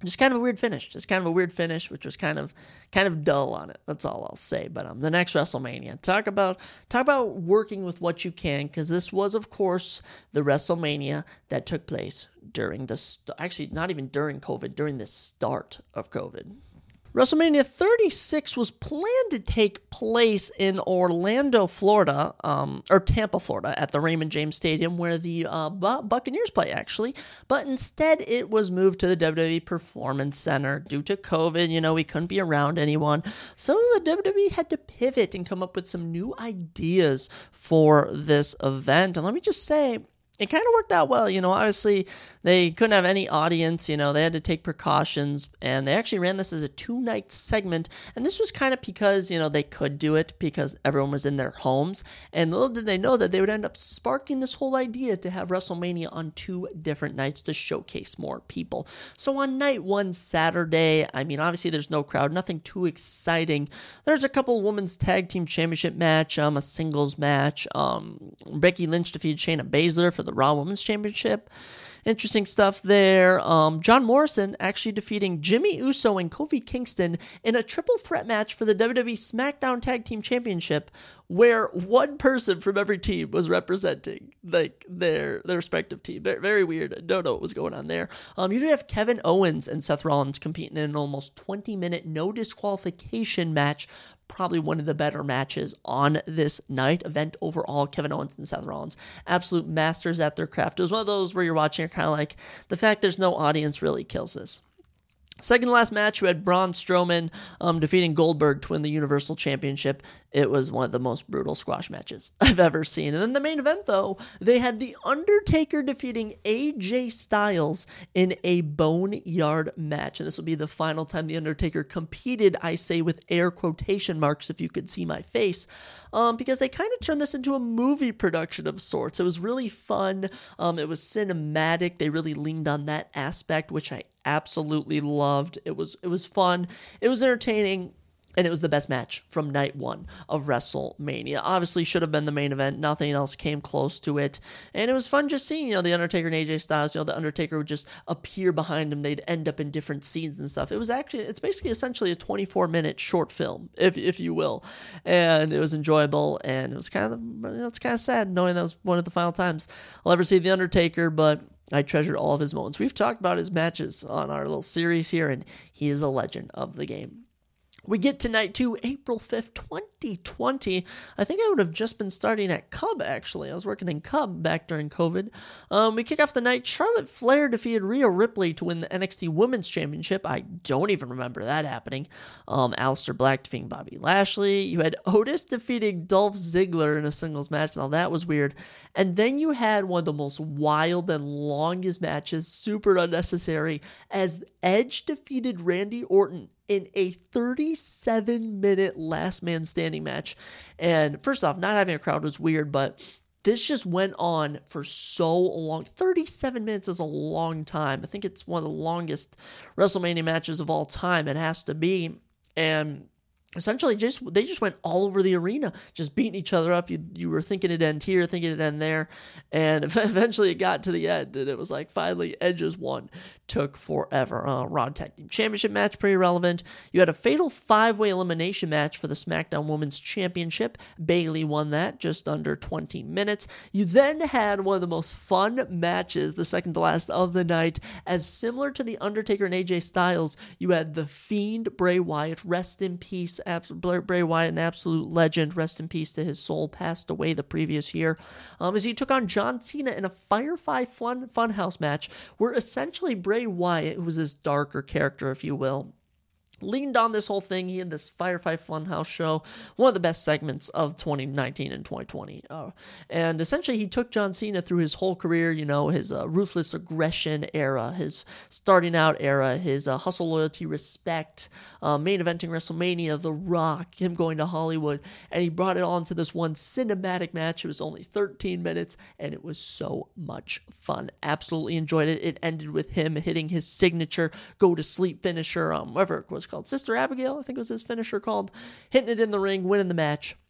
Speaker 1: just kind of a weird finish. Just kind of a weird finish, which was kind of kind of dull on it. That's all I'll say. But um, the next WrestleMania, talk about talk about working with what you can, because this was, of course, the WrestleMania that took place during the st- actually not even during COVID, during the start of COVID. WrestleMania thirty-six was planned to take place in Orlando, Florida, um, or Tampa, Florida, at the Raymond James Stadium, where the uh, Bu- Buccaneers play, actually. But instead, it was moved to the W W E Performance Center due to COVID. You know, we couldn't be around anyone. So the W W E had to pivot and come up with some new ideas for this event. And let me just say, it kind of worked out well. You know, obviously they couldn't have any audience, you know, they had to take precautions, and they actually ran this as a two-night segment, and this was kind of because, you know, they could do it because everyone was in their homes, and little did they know that they would end up sparking this whole idea to have WrestleMania on two different nights to showcase more people. So on night one, Saturday, I mean, obviously there's no crowd, nothing too exciting. There's a couple women's tag team championship match, um, a singles match, um, Becky Lynch defeated Shayna Baszler for the Raw Women's Championship. Interesting stuff there. Um, John Morrison actually defeating Jimmy Uso and Kofi Kingston in a triple threat match for the W W E SmackDown Tag Team Championship, where one person from every team was representing like their their respective team. Very, very weird. I don't know what was going on there. Um, you did have Kevin Owens and Seth Rollins competing in an almost twenty minute no disqualification match. Probably one of the better matches on this night. Event overall, Kevin Owens and Seth Rollins, absolute masters at their craft. It was one of those where you're watching, you're kind of like, the fact there's no audience really kills this. Second to last match, you had Braun Strowman um, defeating Goldberg to win the Universal Championship. It was one of the most brutal squash matches I've ever seen. And then the main event, though, they had The Undertaker defeating A J Styles in a Boneyard match. And this will be the final time The Undertaker competed, I say with air quotation marks if you could see my face, um, because they kind of turned this into a movie production of sorts. It was really fun. Um, it was cinematic. They really leaned on that aspect, which I absolutely loved. It was it was fun. It was entertaining. And it was the best match from night one of WrestleMania. Obviously should have been the main event. Nothing else came close to it. And it was fun just seeing, you know, The Undertaker and A J Styles. You know, The Undertaker would just appear behind him. They'd end up in different scenes and stuff. It was actually, it's basically essentially a twenty-four minute short film, if if you will. And it was enjoyable. And it was kind of, you know, it's kind of sad knowing that was one of the final times I'll ever see The Undertaker, but I treasured all of his moments. We've talked about his matches on our little series here, and he is a legend of the game. We get to night two, April fifth, twenty twenty. I think I would have just been starting at Cub, actually. I was working in Cub back during COVID. Um, we kick off the night. Charlotte Flair defeated Rhea Ripley to win the N X T Women's Championship. I don't even remember that happening. Um, Aleister Black defeating Bobby Lashley. You had Otis defeating Dolph Ziggler in a singles match. Now, that was weird. And then you had one of the most wild and longest matches, super unnecessary, as Edge defeated Randy Orton in a thirty-seven minute last man standing match. And first off, not having a crowd was weird, but this just went on for so long. thirty-seven minutes is a long time. I think it's one of the longest WrestleMania matches of all time. It has to be. And essentially, just they just went all over the arena, just beating each other up. You you were thinking it'd end here, thinking it'd end there, and eventually it got to the end, and it was like finally Edge's won. Took forever. Uh, Raw Tag Team Championship match, pretty relevant. You had a fatal five-way elimination match for the SmackDown Women's Championship. Bayley won that, just under twenty minutes. You then had one of the most fun matches, the second to last of the night, as similar to The Undertaker and A J Styles, you had The Fiend, Bray Wyatt, rest in peace, abs- Bray Wyatt, an absolute legend, rest in peace to his soul, passed away the previous year, um, as he took on John Cena in a Firefly Fun Funhouse match, where essentially Bray Wyatt, who was this darker character, if you will, leaned on this whole thing. He had this Firefly Funhouse show, one of the best segments of twenty nineteen and twenty twenty. Uh, and essentially, he took John Cena through his whole career, you know, his uh, ruthless aggression era, his starting out era, his uh, hustle, loyalty, respect, uh, main eventing WrestleMania, The Rock, him going to Hollywood, and he brought it all into this one cinematic match. It was only thirteen minutes, and it was so much fun. Absolutely enjoyed it. It ended with him hitting his signature go-to-sleep finisher, um, whatever it was called, Sister Abigail, I think was his finisher called, hitting it in the ring, winning the match.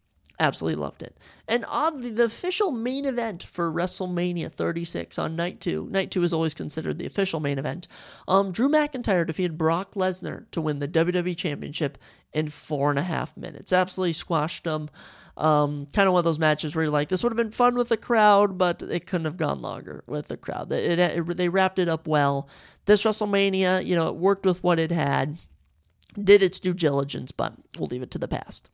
Speaker 1: Absolutely loved it. And oddly, the official main event for WrestleMania thirty-six on night two, night two is always considered the official main event, um, Drew McIntyre defeated Brock Lesnar to win the W W E Championship in four and a half minutes. Absolutely squashed him. Um, kind of one of those matches where you're like, this would have been fun with the crowd, but it couldn't have gone longer with the crowd. It, it, it, they wrapped it up well. This WrestleMania, you know, it worked with what it had, did its due diligence, but we'll leave it to the past.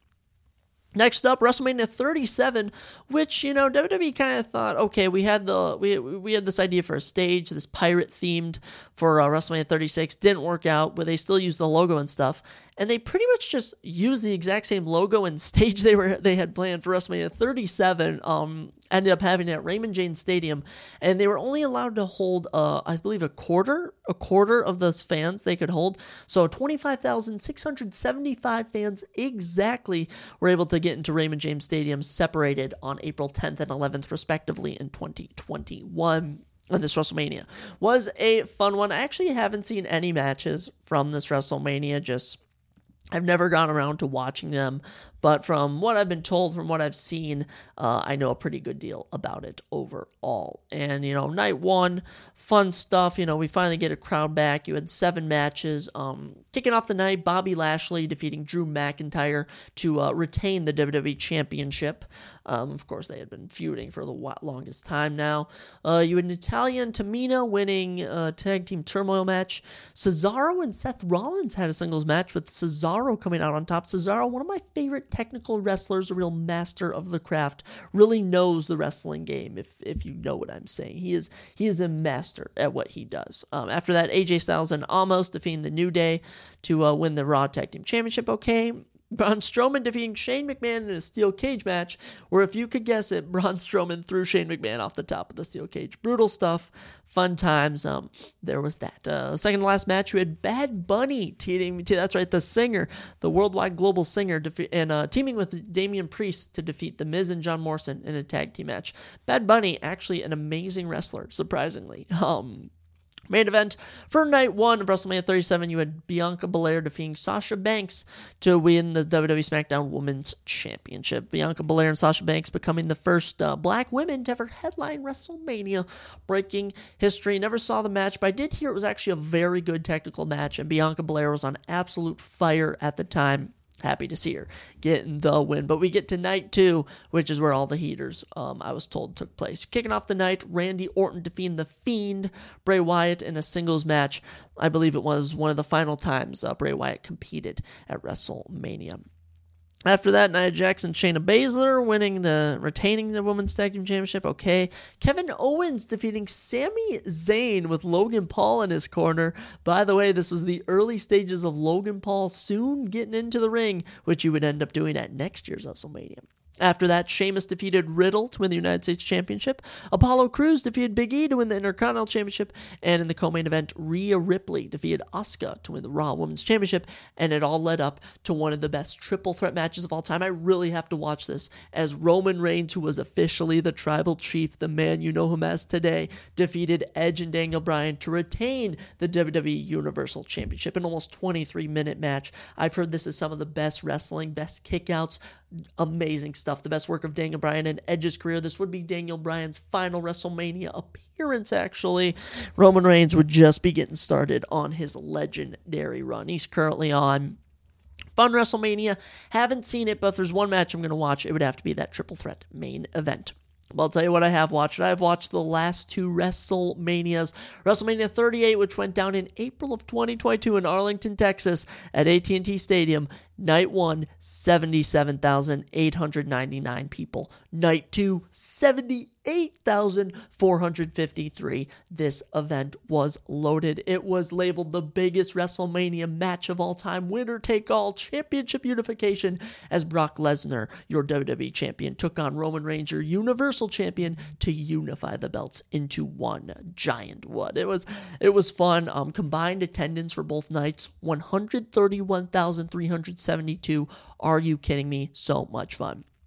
Speaker 1: Next up, WrestleMania thirty-seven, which, you know, W W E kind of thought, okay, we had the we we had this idea for a stage, this pirate themed for uh, WrestleMania thirty-six, didn't work out, but they still used the logo and stuff, and they pretty much just used the exact same logo and stage they were they had planned for WrestleMania thirty-seven. Um, ended up having it at Raymond James Stadium, and they were only allowed to hold, uh, I believe, a quarter, a quarter of those fans they could hold. So twenty-five thousand six hundred seventy-five fans exactly were able to get into Raymond James Stadium, separated on April tenth and eleventh, respectively, in twenty twenty-one. And this WrestleMania was a fun one. I actually haven't seen any matches from this WrestleMania, just I've never gone around to watching them, but from what I've been told, from what I've seen, uh, I know a pretty good deal about it overall. And, you know, night one, fun stuff. You know, we finally get a crowd back. You had seven matches. Um, kicking off the night, Bobby Lashley defeating Drew McIntyre to uh, retain the W W E Championship. Um, of course, they had been feuding for the longest time now. Uh, you had Natalya and Tamina winning a tag team turmoil match. Cesaro and Seth Rollins had a singles match with Cesaro coming out on top. Cesaro, one of my favorite technical wrestlers, a real master of the craft, really knows the wrestling game, if if you know what I'm saying. He is he is a master at what he does. Um, after that, A J Styles and Omos defeating the New Day to uh, win the Raw Tag Team Championship. Okay. Braun Strowman defeating Shane McMahon in a steel cage match, where if you could guess it, Braun Strowman threw Shane McMahon off the top of the steel cage. Brutal stuff. Fun times. Um, there was that. Uh, the second to last match, we had Bad Bunny teaming, that's right, the singer, the worldwide global singer, defe- and uh, teaming with Damian Priest to defeat The Miz and John Morrison in a tag team match. Bad Bunny, actually an amazing wrestler, surprisingly. Um, Main event for night one of WrestleMania thirty-seven, you had Bianca Belair defeating Sasha Banks to win the W W E SmackDown Women's Championship. Bianca Belair and Sasha Banks becoming the first uh, black women to ever headline WrestleMania, breaking history. Never saw the match, but I did hear it was actually a very good technical match, and Bianca Belair was on absolute fire at the time. Happy to see her getting the win. But we get to night two, which is where all the heaters, um, I was told, took place. Kicking off the night, Randy Orton defeating The Fiend, Bray Wyatt, in a singles match. I believe it was one of the final times uh, Bray Wyatt competed at WrestleMania. After that, Nia Jax and Shayna Baszler winning the, retaining the Women's Tag Team Championship. Okay. Kevin Owens defeating Sami Zayn with Logan Paul in his corner. By the way, this was the early stages of Logan Paul soon getting into the ring, which he would end up doing at next year's WrestleMania. After that, Sheamus defeated Riddle to win the United States Championship. Apollo Crews defeated Big E to win the Intercontinental Championship. And in the co-main event, Rhea Ripley defeated Asuka to win the Raw Women's Championship. And it all led up to one of the best triple threat matches of all time. I really have to watch this, as Roman Reigns, who was officially the Tribal Chief, the man you know him as today, defeated Edge and Daniel Bryan to retain the W W E Universal Championship in almost twenty-three minute match. I've heard this is some of the best wrestling, best kickouts, amazing stuff. The best work of Daniel Bryan in Edge's career. This would be Daniel Bryan's final WrestleMania appearance, actually. Roman Reigns would just be getting started on his legendary run. He's currently on fun WrestleMania. Haven't seen it, but if there's one match I'm going to watch, it would have to be that triple threat main event. Well, I'll tell you what I have watched. I've watched the last two WrestleManias. WrestleMania thirty-eight, which went down in April of twenty twenty-two in Arlington, Texas at A T and T Stadium. Night one, seventy-seven thousand eight hundred ninety-nine people. Night two, seventy-eight thousand four hundred fifty-three. This event was loaded. It was labeled the biggest WrestleMania match of all time. Winner take all, championship unification, as Brock Lesnar, your W W E champion, took on Roman Reigns, your Universal champion, to unify the belts into one giant one. It was it was fun. Um, combined attendance for both nights, one hundred thirty-one thousand three hundred seventy-two. Are you kidding me? So much fun.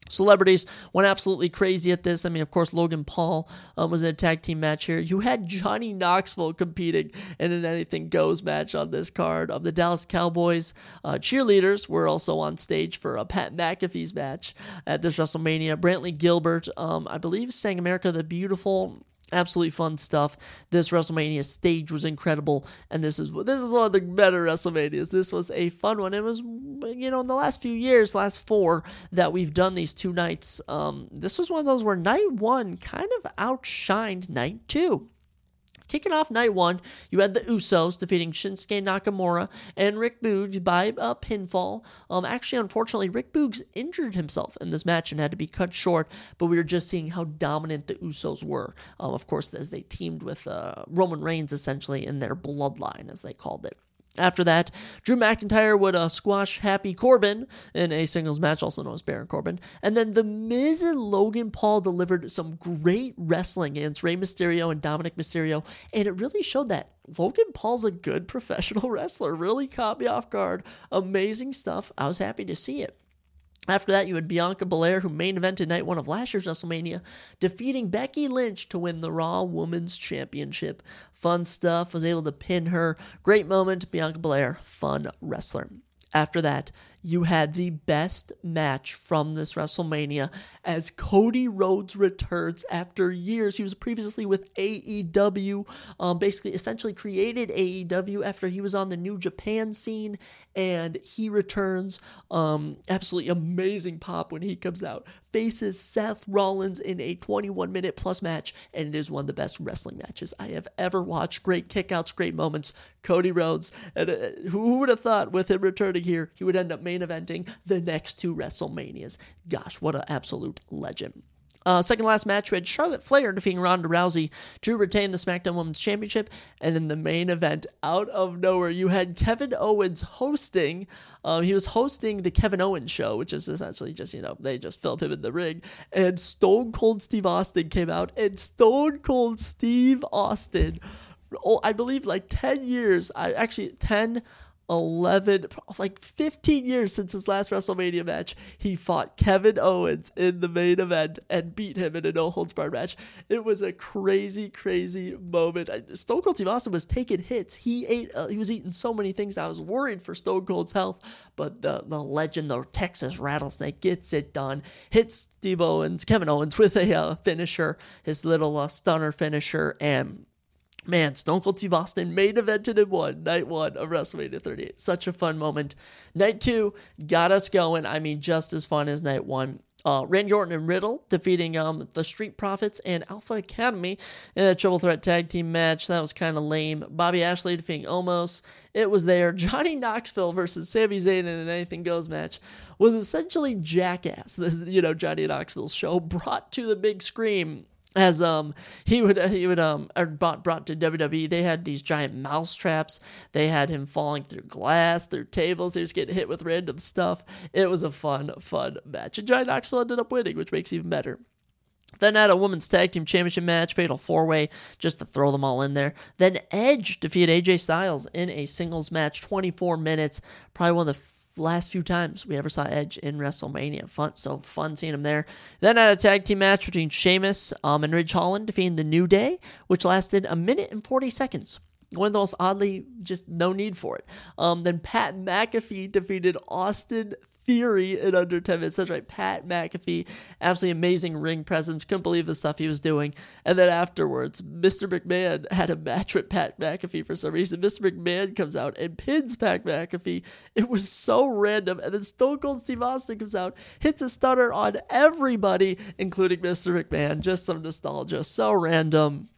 Speaker 1: Celebrities went absolutely crazy at this. I mean, of course, Logan Paul um, was in a tag team match here. You had Johnny Knoxville competing in an Anything Goes match on this card. Um, the Dallas Cowboys uh, cheerleaders were also on stage for a Pat McAfee's match at this WrestleMania. Brantley Gilbert, um, I believe, sang America the Beautiful. Absolutely fun stuff. This WrestleMania stage was incredible, and this is this is one of the better WrestleManias. This was a fun one. It was, you know, in the last few years, last four that we've done these two nights, um, this was one of those where night one kind of outshined night two. Kicking off night one, you had the Usos defeating Shinsuke Nakamura and Rick Boogs by a pinfall. Um, actually, unfortunately, Rick Boogs injured himself in this match and had to be cut short, but we were just seeing how dominant the Usos were. Um, of course, as they teamed with uh, Roman Reigns, essentially, in their bloodline, as they called it. After that, Drew McIntyre would uh, squash Happy Corbin in a singles match, also known as Baron Corbin. And then The Miz and Logan Paul delivered some great wrestling against Rey Mysterio and Dominic Mysterio. And it really showed that Logan Paul's a good professional wrestler. Really caught me off guard. Amazing stuff. I was happy to see it. After that, you had Bianca Belair, who main evented night one of last year's WrestleMania, defeating Becky Lynch to win the Raw Women's Championship. Fun stuff, was able to pin her. Great moment, Bianca Belair, fun wrestler. After that, you had the best match from this WrestleMania as Cody Rhodes returns after years. He was previously with A E W, um, basically essentially created A E W after he was on the New Japan scene, and he returns. Um, absolutely amazing pop when he comes out. Faces Seth Rollins in a twenty-one minute plus match, and it is one of the best wrestling matches I have ever watched. Great kickouts, great moments. Cody Rhodes, and uh, who would have thought with him returning here, he would end up main eventing the next two WrestleManias. Gosh, what an absolute legend. Uh, second last match, we had Charlotte Flair defeating Ronda Rousey to retain the SmackDown Women's Championship. And in the main event, out of nowhere, you had Kevin Owens hosting. Um, he was hosting the Kevin Owens show, which is essentially just, you know, they just filmed him in the ring. And Stone Cold Steve Austin came out. And Stone Cold Steve Austin, oh, I believe like ten years, I actually ten eleven, like fifteen years since his last WrestleMania match, he fought Kevin Owens in the main event and beat him in a no-holds-barred match. It was a crazy, crazy moment. Stone Cold Steve Austin was taking hits. He ate, uh, he was eating so many things. I was worried for Stone Cold's health, but the, the legend, the Texas Rattlesnake, gets it done. Hits Steve Owens, Kevin Owens with a uh, finisher, his little uh, stunner finisher, and man, Stone Cold Steve Austin main evented and won night one of WrestleMania thirty-eight. Such a fun moment. Night two got us going. I mean, just as fun as night one. Uh, Randy Orton and Riddle defeating um, the Street Profits and Alpha Academy in a triple threat tag team match. That was kind of lame. Bobby Lashley defeating Omos. It was there. Johnny Knoxville versus Sami Zayn in an Anything Goes match was essentially Jackass. This is, you know, Johnny Knoxville's show brought to the big screen. As um he would he would um or brought brought to W W E, they had these giant mouse traps. They had him falling through glass, through tables. He was getting hit with random stuff. It was a fun, fun match. And Johnny Knoxville ended up winning, which makes it even better. Then had a women's tag team championship match, fatal four-way, just to throw them all in there. Then Edge defeated A J Styles in a singles match, twenty-four minutes. Probably one of the last few times we ever saw Edge in WrestleMania. Fun, so fun seeing him there. Then had a tag team match between Sheamus um, and Ridge Holland defeating The New Day, which lasted a minute and forty seconds. One of those oddly, just no need for it. Um, then Pat McAfee defeated Austin Theory in under ten minutes. That's right, Pat McAfee. Absolutely amazing ring presence. Couldn't believe the stuff he was doing. And then afterwards, Mister McMahon had a match with Pat McAfee for some reason. Mister McMahon comes out and pins Pat McAfee. It was so random. And then Stone Cold Steve Austin comes out, hits a stunner on everybody, including Mister McMahon. Just some nostalgia. So random.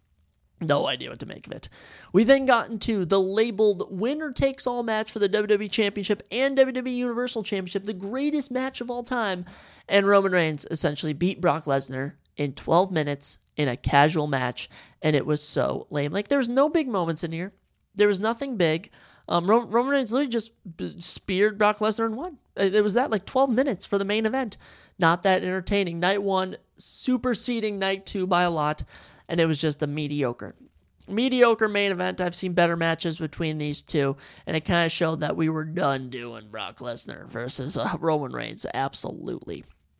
Speaker 1: No idea what to make of it. We then got into the labeled winner-takes-all match for the W W E Championship and W W E Universal Championship, the greatest match of all time. And Roman Reigns essentially beat Brock Lesnar in twelve minutes in a casual match, and it was so lame. Like, there was no big moments in here. There was nothing big. Um, Roman, Roman Reigns literally just speared Brock Lesnar and won. It was that, like, twelve minutes for the main event. Not that entertaining. Night one, superseding night two by a lot. And it was just a mediocre, mediocre main event. I've seen better matches between these two, and it kind of showed that we were done doing Brock Lesnar versus uh, Roman Reigns. Absolutely.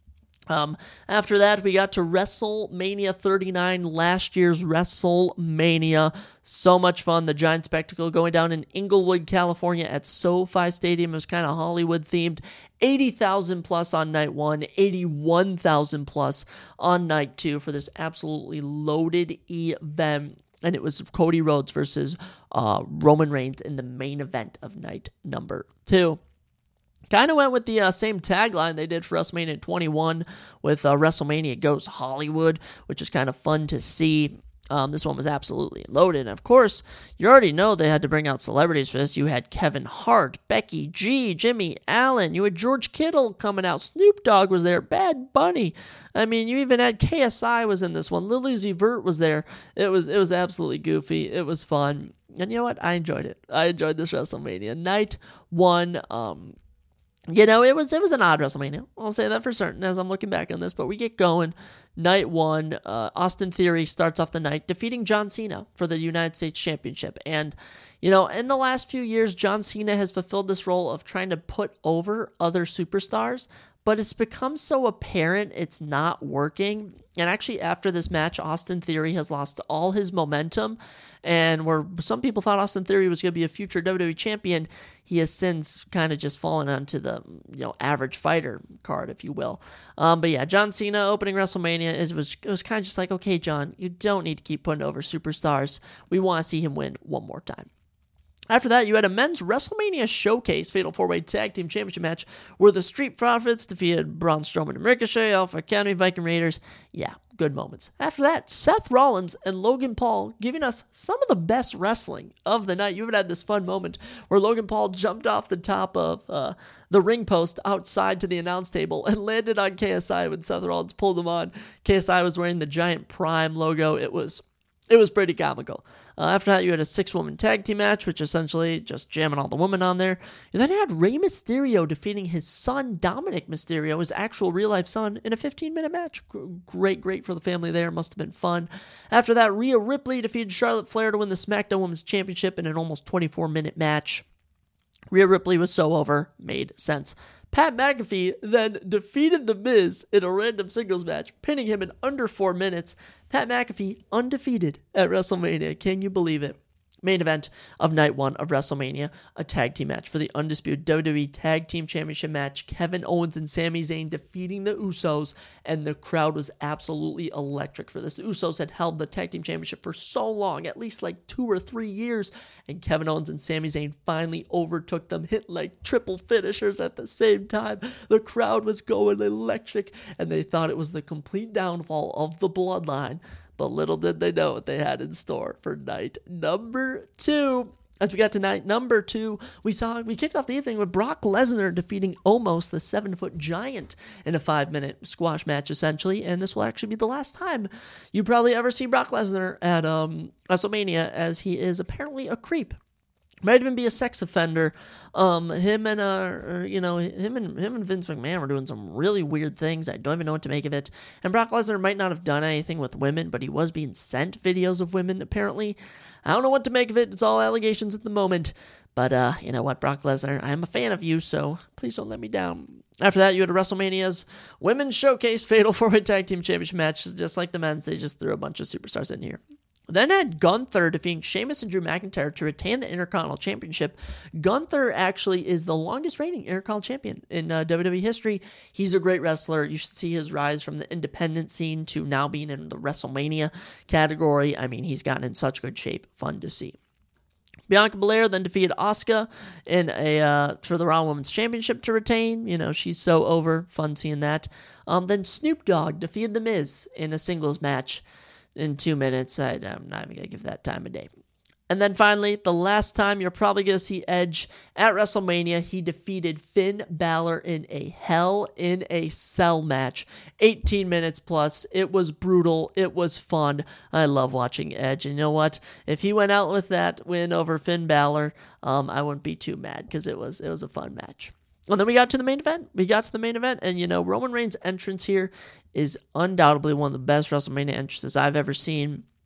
Speaker 1: Um, after that, we got to WrestleMania thirty-nine, last year's WrestleMania. So much fun. The giant spectacle going down in Inglewood, California at SoFi Stadium. It was kind of Hollywood themed. eighty thousand plus on night one, eighty-one thousand plus on night two for this absolutely loaded event. And it was Cody Rhodes versus uh, Roman Reigns in the main event of night number two. Kind of went with the uh, same tagline they did for WrestleMania twenty-one with uh, WrestleMania Goes Hollywood, which is kind of fun to see. Um, this one was absolutely loaded. And of course, you already know they had to bring out celebrities for this. You had Kevin Hart, Becky G, Jimmy Allen. You had George Kittle coming out. Snoop Dogg was there. Bad Bunny. I mean, you even had K S I was in this one. Lil Uzi Vert was there. It was it was absolutely goofy. It was fun. And you know what? I enjoyed it. I enjoyed this WrestleMania. Night one, um... You know, it was it was an odd WrestleMania. I'll say that for certain as I'm looking back on this. But we get going. Night one, uh, Austin Theory starts off the night defeating John Cena for the United States Championship. And, you know, in the last few years, John Cena has fulfilled this role of trying to put over other superstars. But it's become so apparent it's not working. And actually, after this match, Austin Theory has lost all his momentum. And where some people thought Austin Theory was going to be a future W W E champion, he has since kind of just fallen onto the, you know, average fighter card, if you will. Um, but yeah, John Cena opening WrestleMania, it was, it was kind of just like, okay, John, you don't need to keep putting over superstars. We want to see him win one more time. After that, you had a men's WrestleMania Showcase Fatal four-Way Tag Team Championship match where the Street Profits defeated Braun Strowman and Ricochet, Alpha Academy, Viking Raiders. Yeah, good moments. After that, Seth Rollins and Logan Paul giving us some of the best wrestling of the night. You even had this fun moment where Logan Paul jumped off the top of uh, the ring post outside to the announce table and landed on K S I when Seth Rollins pulled him on. K S I was wearing the giant Prime logo. It was... It was pretty comical. Uh, after that, you had a six-woman tag team match, which essentially just jamming all the women on there. You then had Rey Mysterio defeating his son, Dominic Mysterio, his actual real-life son, in a fifteen-minute match. Great, great for the family there. Must have been fun. After that, Rhea Ripley defeated Charlotte Flair to win the SmackDown Women's Championship in an almost twenty-four-minute match. Rhea Ripley was so over. Made sense. Pat McAfee then defeated The Miz in a random singles match, pinning him in under four minutes. Pat McAfee undefeated at WrestleMania. Can you believe it? Main event of night one of WrestleMania, a tag team match for the undisputed W W E Tag Team Championship match. Kevin Owens and Sami Zayn defeating the Usos, and the crowd was absolutely electric for this. The Usos had held the Tag Team Championship for so long, at least like two or three years, and Kevin Owens and Sami Zayn finally overtook them, hit like triple finishers at the same time. The crowd was going electric, and they thought it was the complete downfall of the Bloodline. But little did they know what they had in store for night number two. As we got to night number two, we saw we kicked off the evening with Brock Lesnar defeating Omos, the seven-foot giant, in a five-minute squash match, essentially. And this will actually be the last time you probably ever see Brock Lesnar at um, WrestleMania, as he is apparently a creep. Might even be a sex offender. Um, him and uh, you know, him and him and Vince McMahon were doing some really weird things. I don't even know what to make of it. And Brock Lesnar might not have done anything with women, but he was being sent videos of women. Apparently, I don't know what to make of it. It's all allegations at the moment. But uh, you know what, Brock Lesnar, I am a fan of you, so please don't let me down. After that, you had a WrestleMania's Women's Showcase Fatal four-Way Tag Team Championship match, just like the men's. They just threw a bunch of superstars in here. Then had Gunther defeating Sheamus and Drew McIntyre to retain the Intercontinental Championship. Gunther actually is the longest reigning Intercontinental Champion in uh, W W E history. He's a great wrestler. You should see his rise from the independent scene to now being in the WrestleMania category. I mean, he's gotten in such good shape. Fun to see. Bianca Belair then defeated Asuka in a uh, for the Raw Women's Championship to retain. You know, she's so over. Fun seeing that. Um, then Snoop Dogg defeated The Miz in a singles match. In two minutes, I, I'm not even going to give that time of day. And then finally, the last time you're probably going to see Edge at WrestleMania, he defeated Finn Balor in a Hell in a Cell match. eighteen minutes plus. It was brutal. It was fun. I love watching Edge. And you know what? If he went out with that win over Finn Balor, um, I wouldn't be too mad because it was, it was a fun match. And then we got to the main event. We got to the main event, and, you know, Roman Reigns' entrance here is undoubtedly one of the best WrestleMania entrances I've ever seen.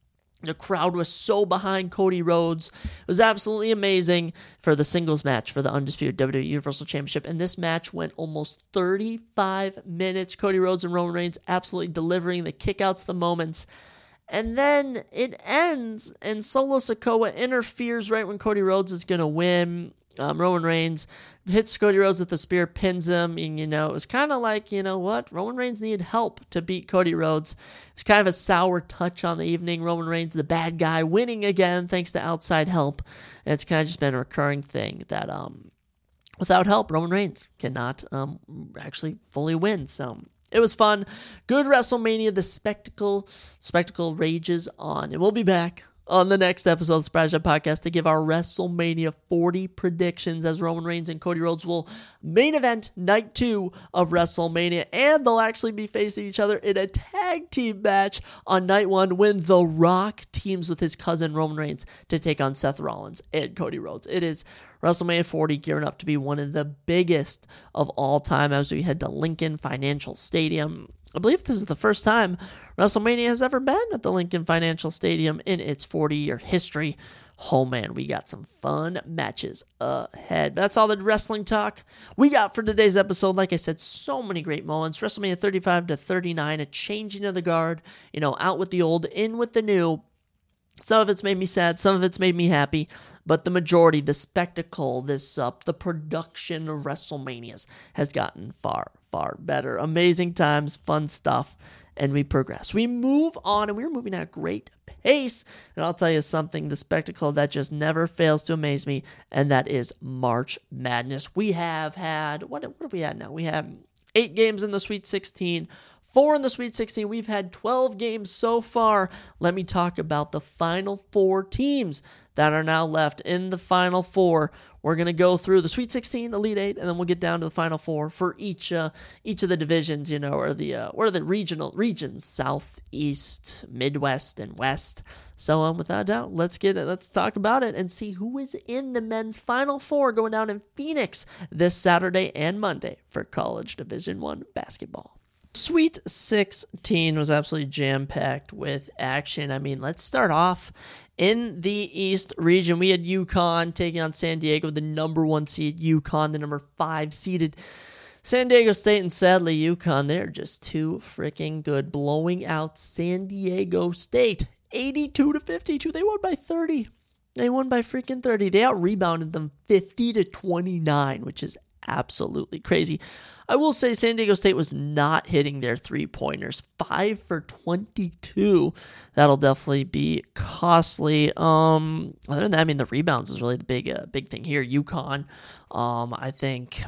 Speaker 1: The crowd was so behind Cody Rhodes. It was absolutely amazing for the singles match for the Undisputed W W E Universal Championship. And this match went almost thirty-five minutes. Cody Rhodes and Roman Reigns absolutely delivering the kickouts, the moments. And then it ends, and Solo Sikoa interferes right when Cody Rhodes is going to win. Um, Roman Reigns hits Cody Rhodes with a spear, pins him, and, you know, it was kind of like, you know what, Roman Reigns needed help to beat Cody Rhodes. It was kind of a sour touch on the evening. Roman Reigns, the bad guy, winning again thanks to outside help. And it's kind of just been a recurring thing that um, without help, Roman Reigns cannot um, actually fully win. So it was fun. Good WrestleMania. The spectacle, spectacle rages on. And we'll be back on the next episode of the Surprise Jab Podcast to give our WrestleMania forty predictions as Roman Reigns and Cody Rhodes will main event night two of WrestleMania, and they'll actually be facing each other in a tag team match on night one when The Rock teams with his cousin Roman Reigns to take on Seth Rollins and Cody Rhodes. It is WrestleMania forty gearing up to be one of the biggest of all time as we head to Lincoln Financial Stadium. I believe this is the first time WrestleMania has ever been at the Lincoln Financial Stadium in its forty-year history. Oh man, we got some fun matches ahead. That's all the wrestling talk we got for today's episode. Like I said, so many great moments. WrestleMania thirty-five to thirty-nine, a changing of the guard, you know, out with the old, in with the new. Some of it's made me sad, some of it's made me happy, but the majority, the spectacle, this uh, the production of WrestleManias has gotten far, far better. Amazing times, fun stuff, and we progress. We move on, and we're moving at a great pace, and I'll tell you something, the spectacle that just never fails to amaze me, and that is March Madness. We have had, what, what have we had now? We have eight games in the Sweet sixteen, Four in the Sweet sixteen. We've had twelve games so far. Let me talk about the final four teams that are now left in the final four. We're going to go through the Sweet sixteen, Elite Eight, and then we'll get down to the final four for each uh, each of the divisions, you know, or the uh, what are the regional regions, South, East, Midwest, and West. So um, without a doubt, let's get it. Let's talk about it and see who is in the men's final four going down in Phoenix this Saturday and Monday for College Division One basketball. Sweet sixteen was absolutely jam-packed with action. I mean, let's start off in the East region. We had UConn taking on San Diego, the number one seed, UConn, the number five seeded San Diego State, and sadly, UConn, they're just too freaking good, blowing out San Diego State, eighty-two to fifty-two. They won by thirty. They won by freaking thirty. They out-rebounded them fifty to twenty-nine, which is absolutely crazy. I will say San Diego State was not hitting their three-pointers. five for twenty-two. That'll definitely be costly. Um, other than that, I mean, the rebounds is really the big uh, big thing here. UConn, um, I think...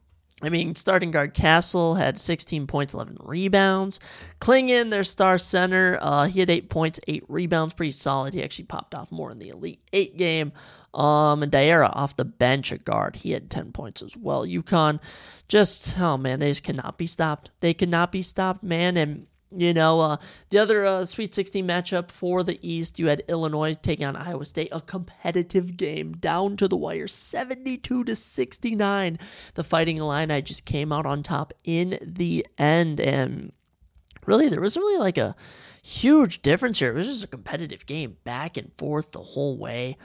Speaker 1: I mean, starting guard Castle had sixteen points, eleven rebounds. Klingon, their star center, uh, he had eight points, eight rebounds, pretty solid. He actually popped off more in the Elite Eight game. Um, and Diarra off the bench at guard, he had ten points as well. UConn, just, oh man, they just cannot be stopped. They cannot be stopped, man. And, you know, uh, the other uh, Sweet sixteen matchup for the East, you had Illinois taking on Iowa State, a competitive game, down to the wire, seventy-two to sixty-nine. The Fighting Illini just came out on top in the end, and really, there was really like a huge difference here. It was just a competitive game, back and forth the whole way.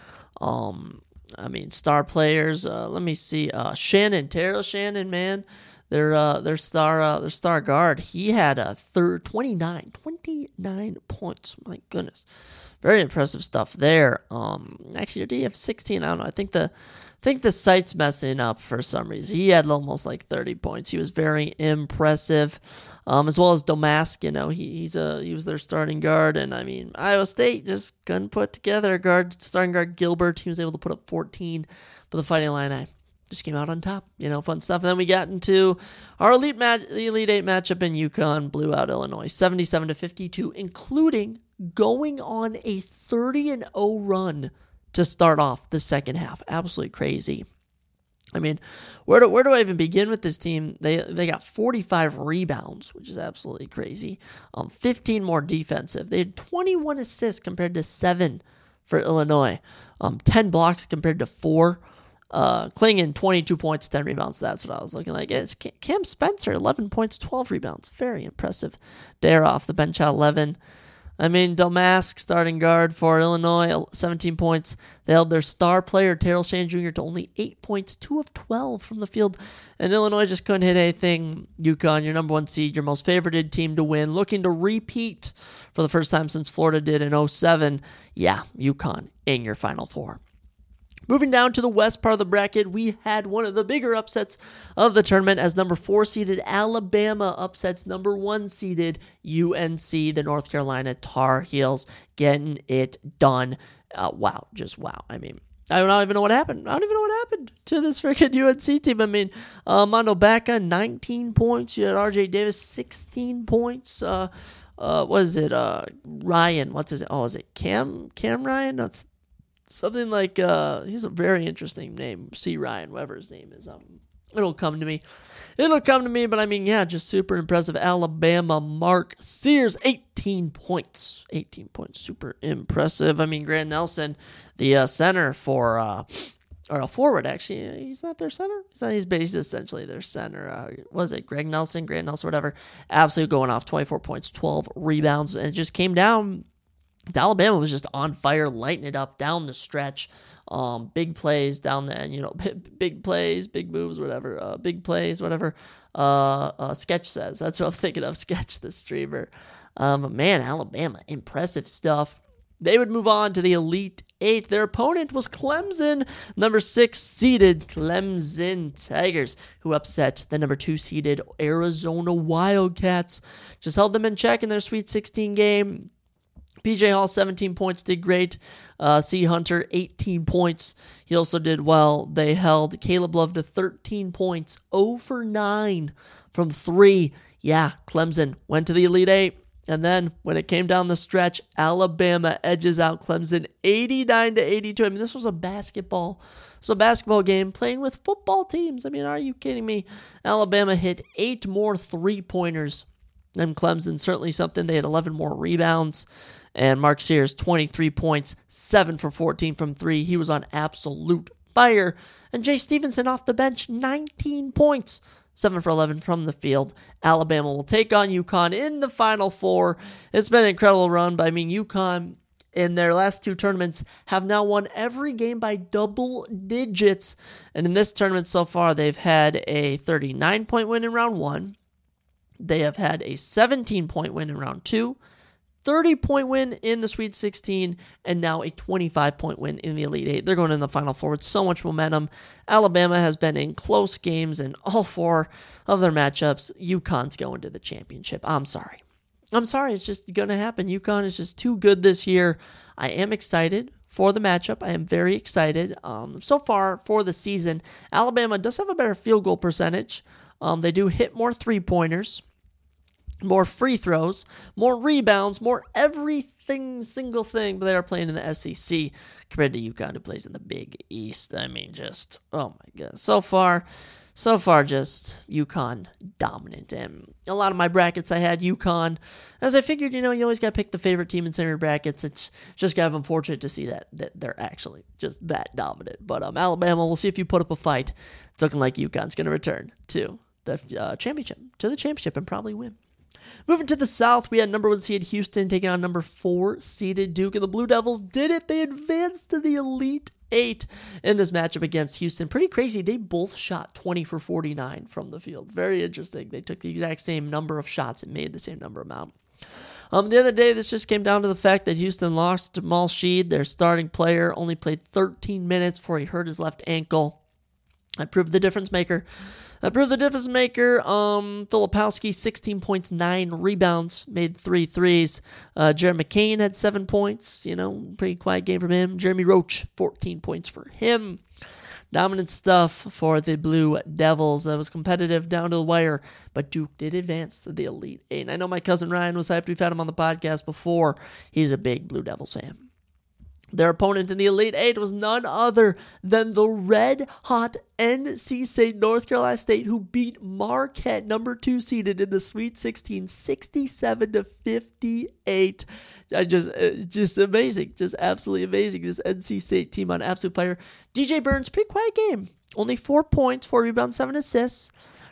Speaker 1: Um, I mean, star players, uh, let me see, uh, Shannon, Terrell Shannon, man. Their uh their star uh, their star guard, he had a third twenty-nine points. My goodness, very impressive stuff there. Um, actually, did he have sixteen? I don't know. I think the I think the site's messing up for some reason. He had almost like thirty points. He was very impressive, um, as well as Domask. You know, he he's a he was their starting guard, and I mean Iowa State just couldn't put together a guard starting guard Gilbert. He was able to put up fourteen, but the Fighting Illini just came out on top, you know, fun stuff. And then we got into our Elite match, the Elite Eight matchup in UConn, blew out Illinois, seventy-seven to fifty-two, including going on a thirty and oh run to start off the second half. Absolutely crazy. I mean, where do where do I even begin with this team? They they got forty-five rebounds, which is absolutely crazy. Um, fifteen more defensive. They had twenty-one assists compared to seven for Illinois. Um, ten blocks compared to four. Uh, Klingon, twenty-two points, ten rebounds. That's what I was looking like. It's Cam Spencer, eleven points, twelve rebounds. Very impressive. Dare off the bench at eleven. I mean, Domask, starting guard for Illinois, seventeen points. They held their star player, Terrell Shannon Junior, to only eight points, two of twelve from the field. And Illinois just couldn't hit anything. UConn, your number one seed, your most favorited team to win, looking to repeat for the first time since Florida did in oh seven. Yeah, UConn in your Final Four. Moving down to the west part of the bracket, we had one of the bigger upsets of the tournament as number four seeded Alabama upsets number one seeded U N C, the North Carolina Tar Heels, getting it done. Uh, wow, just wow. I mean, I don't even know what happened. I don't even know what happened to this freaking U N C team. I mean, uh, Mondo Bacca, nineteen points. You had R J Davis, sixteen points. Uh, uh, what is it? Uh, Ryan, what's his? Oh, is it Cam? Cam Ryan? No, it's something like, uh, he's a very interesting name. C. Ryan, whatever his name is. Um, it'll come to me. It'll come to me, but I mean, yeah, just super impressive. Alabama, Mark Sears, eighteen points. eighteen points, super impressive. I mean, Grant Nelson, the uh, center for, uh, or a forward, actually. He's not their center. He's, not, he's, he's essentially their center. Uh, what is it? Greg Nelson, Grant Nelson, whatever. Absolutely going off. twenty-four points, twelve rebounds, and it just came down. Alabama was just on fire, lighting it up down the stretch. Um, big plays down there, you know, big, big plays, big moves, whatever. Uh, big plays, whatever. Uh, uh, Sketch says. That's what I'm thinking of, Sketch, the streamer. Um, man, Alabama, impressive stuff. They would move on to the Elite Eight. Their opponent was Clemson, number six seeded Clemson Tigers, who upset the number two seeded Arizona Wildcats. Just held them in check in their Sweet sixteen game. P J Hall, seventeen points, did great. Uh, C. Hunter, eighteen points. He also did well. They held Caleb Love to thirteen points, zero for nine from three. Yeah, Clemson went to the Elite Eight. And then when it came down the stretch, Alabama edges out Clemson eighty-nine to eighty-two. I mean, this was a basketball. So a basketball game playing with football teams. I mean, are you kidding me? Alabama hit eight more three-pointers than Clemson. Certainly something. They had eleven more rebounds. And Mark Sears, twenty-three points, seven for fourteen from three. He was on absolute fire. And Jay Stevenson off the bench, nineteen points, seven for eleven from the field. Alabama will take on UConn in the Final Four. It's been an incredible run, but I mean, UConn in their last two tournaments have now won every game by double digits. And in this tournament so far, they've had a thirty-nine point win in round one. They have had a seventeen point win in round two. thirty point win in the Sweet sixteen, and now a twenty-five point win in the Elite Eight. They're going in the Final Four with so much momentum. Alabama has been in close games in all four of their matchups. UConn's going to the championship. I'm sorry. I'm sorry. It's just going to happen. UConn is just too good this year. I am excited for the matchup. I am very excited. Um, so far for the season, Alabama does have a better field goal percentage. Um, they do hit more three-pointers, more free throws, more rebounds, more everything, single thing, but they are playing in the S E C compared to UConn, who plays in the Big East. I mean, just, oh my God. So far, so far, just UConn dominant. And a lot of my brackets, I had UConn. As I figured, you know, you always got to pick the favorite team in center brackets. It's just kind of unfortunate to see that, that they're actually just that dominant. But um, Alabama, we'll see if you put up a fight. It's looking like UConn's going to return to the uh, championship, to the championship and probably win. Moving to the South, we had number one seed Houston taking on number four seeded Duke, and the Blue Devils did it. They advanced to the Elite Eight in this matchup against Houston. Pretty crazy. They both shot twenty for forty-nine from the field. Very interesting. They took the exact same number of shots and made the same number amount. Um, the other day, this just came down to the fact that Houston lost to Mal Sheed. Their starting player only played thirteen minutes before he hurt his left ankle. I proved the difference maker. That proved the difference maker. Um, Filipowski, sixteen points, nine rebounds, made three threes. Uh, Jeremy McCain had seven points. You know, pretty quiet game from him. Jeremy Roach, fourteen points for him. Dominant stuff for the Blue Devils. It was competitive down to the wire, but Duke did advance to the Elite Eight. And I know my cousin Ryan was hyped. We've had him on the podcast before. He's a big Blue Devils fan. Their opponent in the Elite Eight was none other than the red-hot N C State, North Carolina State, who beat Marquette, number two seeded in the Sweet sixteen, sixty-seven to fifty-eight. I just, just amazing, just absolutely amazing. This N C State team on absolute fire. D J Burns, pretty quiet game. Only four points, four rebounds, seven assists.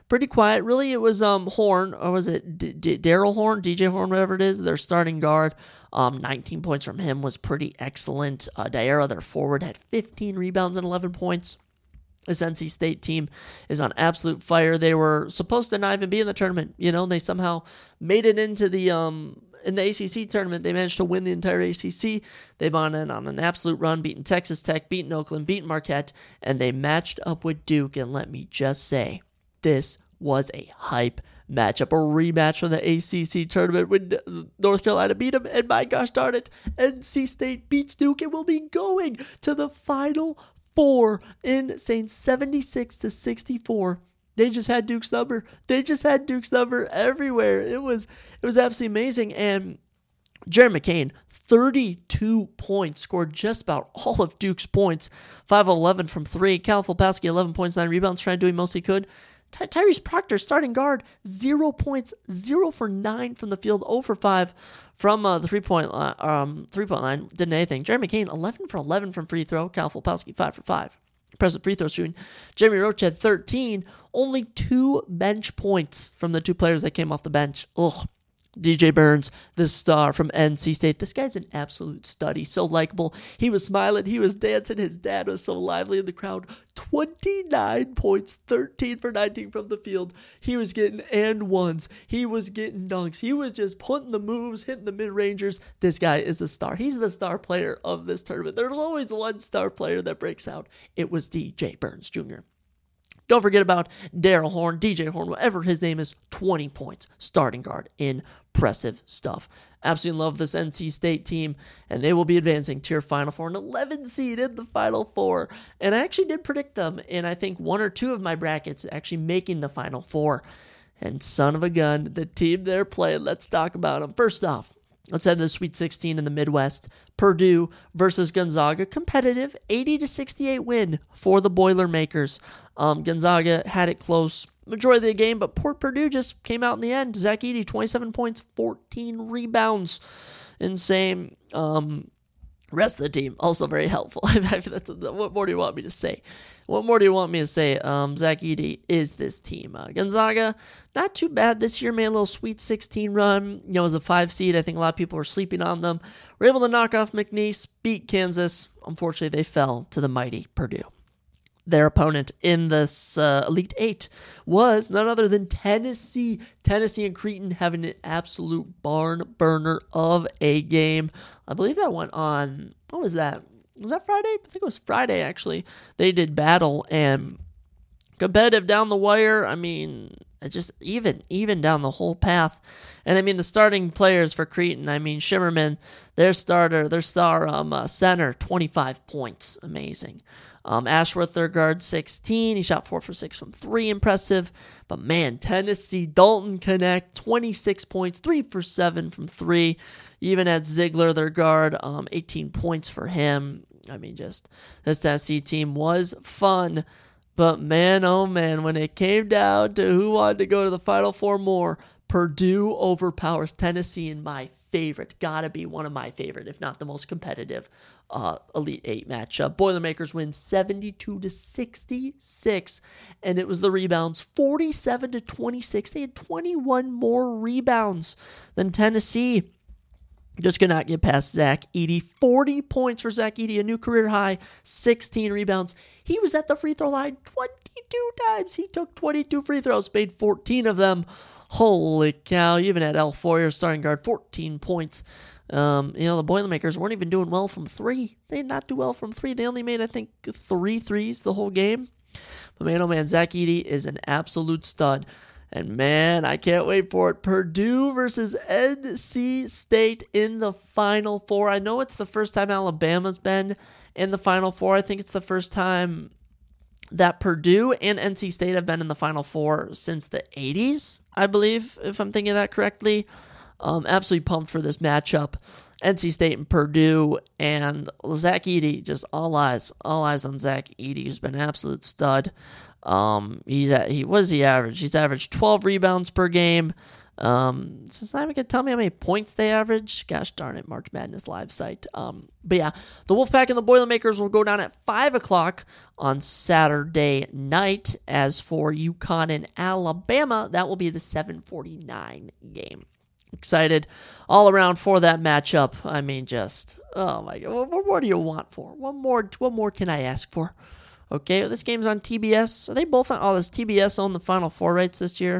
Speaker 1: pretty quiet. Really, it was um Horn, or was it D- D- Daryl Horn, D J Horn, whatever it is, their starting guard. Um, nineteen points from him was pretty excellent. Uh, Diarra, their forward, had fifteen rebounds and eleven points. This N C State team is on absolute fire. They were supposed to not even be in the tournament. You know, they somehow made it into the um in the A C C tournament. They managed to win the entire A C C. They've gone in on an absolute run, beating Texas Tech, beating Oakland, beating Marquette, and they matched up with Duke. And let me just say, this was a hype matchup, a rematch from the A C C tournament when North Carolina beat them, and my gosh darn it, N C State beats Duke and will be going to the Final Four. Insane, seventy-six to sixty-four. They just had Duke's number. They just had Duke's number everywhere. It was it was absolutely amazing. And Jared McCain, thirty-two points, scored just about all of Duke's points. five of eleven from three. Cal Filipowski, eleven points, nine rebounds, trying to do what he most he could. Ty- Tyrese Proctor, starting guard, zero points, zero for nine from the field, zero for five from uh, the three-point line. Um, three-point line, didn't anything. Jared McCain, eleven for eleven from free throw. Cal Filipowski, five for five. Impressive free throw shooting. Jeremy Roach had thirteen, only two bench points from the two players that came off the bench. Ugh. D J Burns, the star from N C State. This guy's an absolute stud. He's so likable. He was smiling. He was dancing. His dad was so lively in the crowd. twenty-nine points, thirteen for nineteen from the field. He was getting and ones. He was getting dunks. He was just putting the moves, hitting the mid-rangers. This guy is a star. He's the star player of this tournament. There's always one star player that breaks out. It was D J Burns Junior Don't forget about Daryl Horn, D J Horn, whatever his name is, twenty points, starting guard. Impressive stuff. Absolutely love this N C State team, and they will be advancing to your Final Four, an eleven seed in the Final Four. And I actually did predict them in, I think, one or two of my brackets actually making the Final Four. And son of a gun, the team they're playing, let's talk about them. First off, let's head to the Sweet sixteen in the Midwest. Purdue versus Gonzaga. Competitive, eighty to sixty-eight win for the Boilermakers. Um, Gonzaga had it close majority of the game, but Port Purdue just came out in the end. Zach Edey, twenty-seven points, fourteen rebounds. Insane. Um, rest of the team, also very helpful. What more do you want me to say? What more do you want me to say? Um, Zach Edey is this team. Uh, Gonzaga, not too bad this year. Made a little Sweet sixteen run. You know, as a five seed, I think a lot of people were sleeping on them. Were able to knock off McNeese, beat Kansas. Unfortunately, they fell to the mighty Purdue. Their opponent in this uh, Elite Eight was none other than Tennessee. Tennessee and Creighton having an absolute barn burner of a game. I believe that went on, what was that? Was that Friday? I think it was Friday, actually. They did battle, and competitive down the wire. I mean, it's just even, even down the whole path. And I mean, the starting players for Creighton, I mean, Shimmerman, their starter, their star um, uh, center, twenty-five points. Amazing. Um, Ashworth, their guard, sixteen. He shot four for six from three. Impressive. But man, Tennessee, Dalton Connect, twenty-six points, three for seven from three. Even at Ziegler, their guard, um, eighteen points for him. I mean, just this Tennessee team was fun. But man, oh man, when it came down to who wanted to go to the Final Four more, Purdue overpowers Tennessee in my favorite. Gotta be one of my favorite, if not the most competitive uh, Elite Eight matchup. Boilermakers win seventy-two to sixty-six, and it was the rebounds, forty-seven to twenty-six. They had twenty-one more rebounds than Tennessee. Just could not get past Zach Edey. forty points for Zach Edey, a new career high, sixteen rebounds. He was at the free throw line twenty-two times. He took twenty-two free throws, made fourteen of them. Holy cow, you even had Al Foyer, starting guard, fourteen points. Um, you know, the Boilermakers weren't even doing well from three. They did not do well from three. They only made, I think, three threes the whole game. But man, oh man, Zach Edey is an absolute stud. And man, I can't wait for it. Purdue versus N C State in the Final Four. I know it's the first time Alabama's been in the Final Four. I think it's the first time that Purdue and N C State have been in the Final Four since the eighties, I believe, if I'm thinking that correctly. Um, absolutely pumped for this matchup. N C State and Purdue, and Zach Edey, just all eyes, all eyes on Zach Edey, who's been an absolute stud. Um, he's at, he what is he average? He's averaged twelve rebounds per game, Um, since I can tell me how many points they average. Gosh darn it, March Madness live site. Um, but yeah, the Wolfpack and the Boilermakers will go down at five o'clock on Saturday night. As for UConn and Alabama, that will be the seven forty-nine game. Excited all around for that matchup. I mean, just, oh my God, what, what more do you want for? What more, what more can I ask for? Okay, this game's on T B S. Are they both on, oh, this T B S on the Final Four rights this year?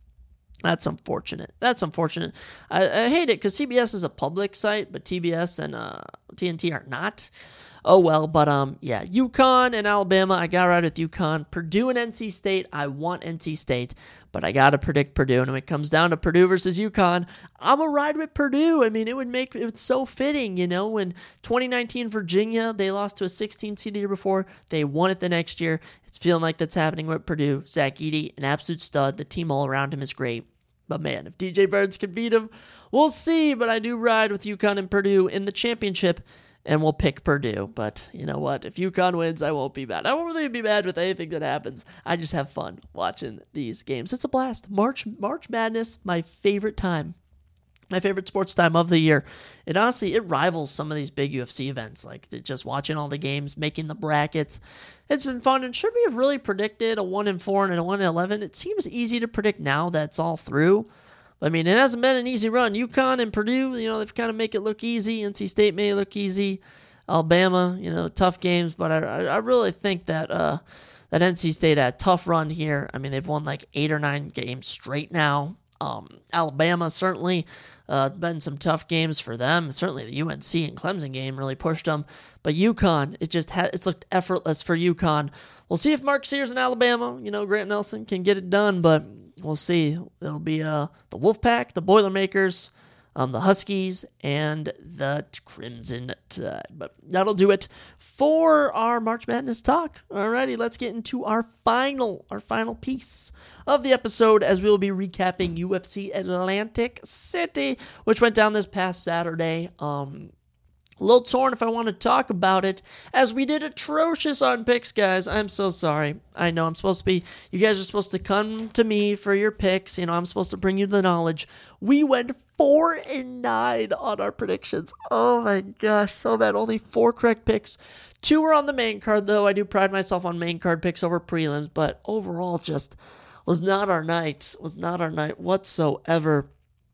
Speaker 1: That's unfortunate. That's unfortunate. I, I hate it because C B S is a public site, but T B S and uh, T N T are not. Oh well, but um, yeah, UConn and Alabama. I got right with UConn. Purdue and N C State. I want N C State, but I gotta predict Purdue. And when it comes down to Purdue versus UConn, I'm a ride with Purdue. I mean, it would make it so fitting, you know. When twenty nineteen Virginia, they lost to a sixteen seed the year before. They won it the next year. It's feeling like that's happening with Purdue. Zach Edey, an absolute stud. The team all around him is great. But man, if D J Burns can beat him, we'll see. But I do ride with UConn and Purdue in the championship, and we'll pick Purdue. But you know what? If UConn wins, I won't be mad. I won't really be mad with anything that happens. I just have fun watching these games. It's a blast. March March Madness, my favorite time. My favorite sports time of the year. It honestly, it rivals some of these big U F C events, like just watching all the games, making the brackets. It's been fun, and should we have really predicted a one and four and a one and eleven? It seems easy to predict now that it's all through. I mean, it hasn't been an easy run. UConn and Purdue, you know, they've kind of make it look easy. N C State may look easy. Alabama, you know, tough games, but I I really think that uh, that N C State had a tough run here. I mean, they've won like eight or nine games straight now. Um, Alabama certainly uh, been some tough games for them. Certainly the U N C and Clemson game really pushed them. But UConn, it just ha- it's looked effortless for UConn. We'll see if Mark Sears in Alabama, you know, Grant Nelson can get it done, but we'll see. It'll be uh, the Wolfpack, the Boilermakers, um, the Huskies, and the Crimson Tide. But that'll do it for our March Madness talk. Alrighty, let's get into our final, our final piece of the episode, as we'll be recapping U F C Atlantic City, which went down this past Saturday. Um, a little torn if I want to talk about it, as we did atrocious on picks, guys. I'm so sorry. I know I'm supposed to be, you guys are supposed to come to me for your picks. You know, I'm supposed to bring you the knowledge. We went four and nine on our predictions. Oh my gosh, so bad. Only four correct picks. Two were on the main card, though. I do pride myself on main card picks over prelims, but overall just was not our night. Was not our night whatsoever.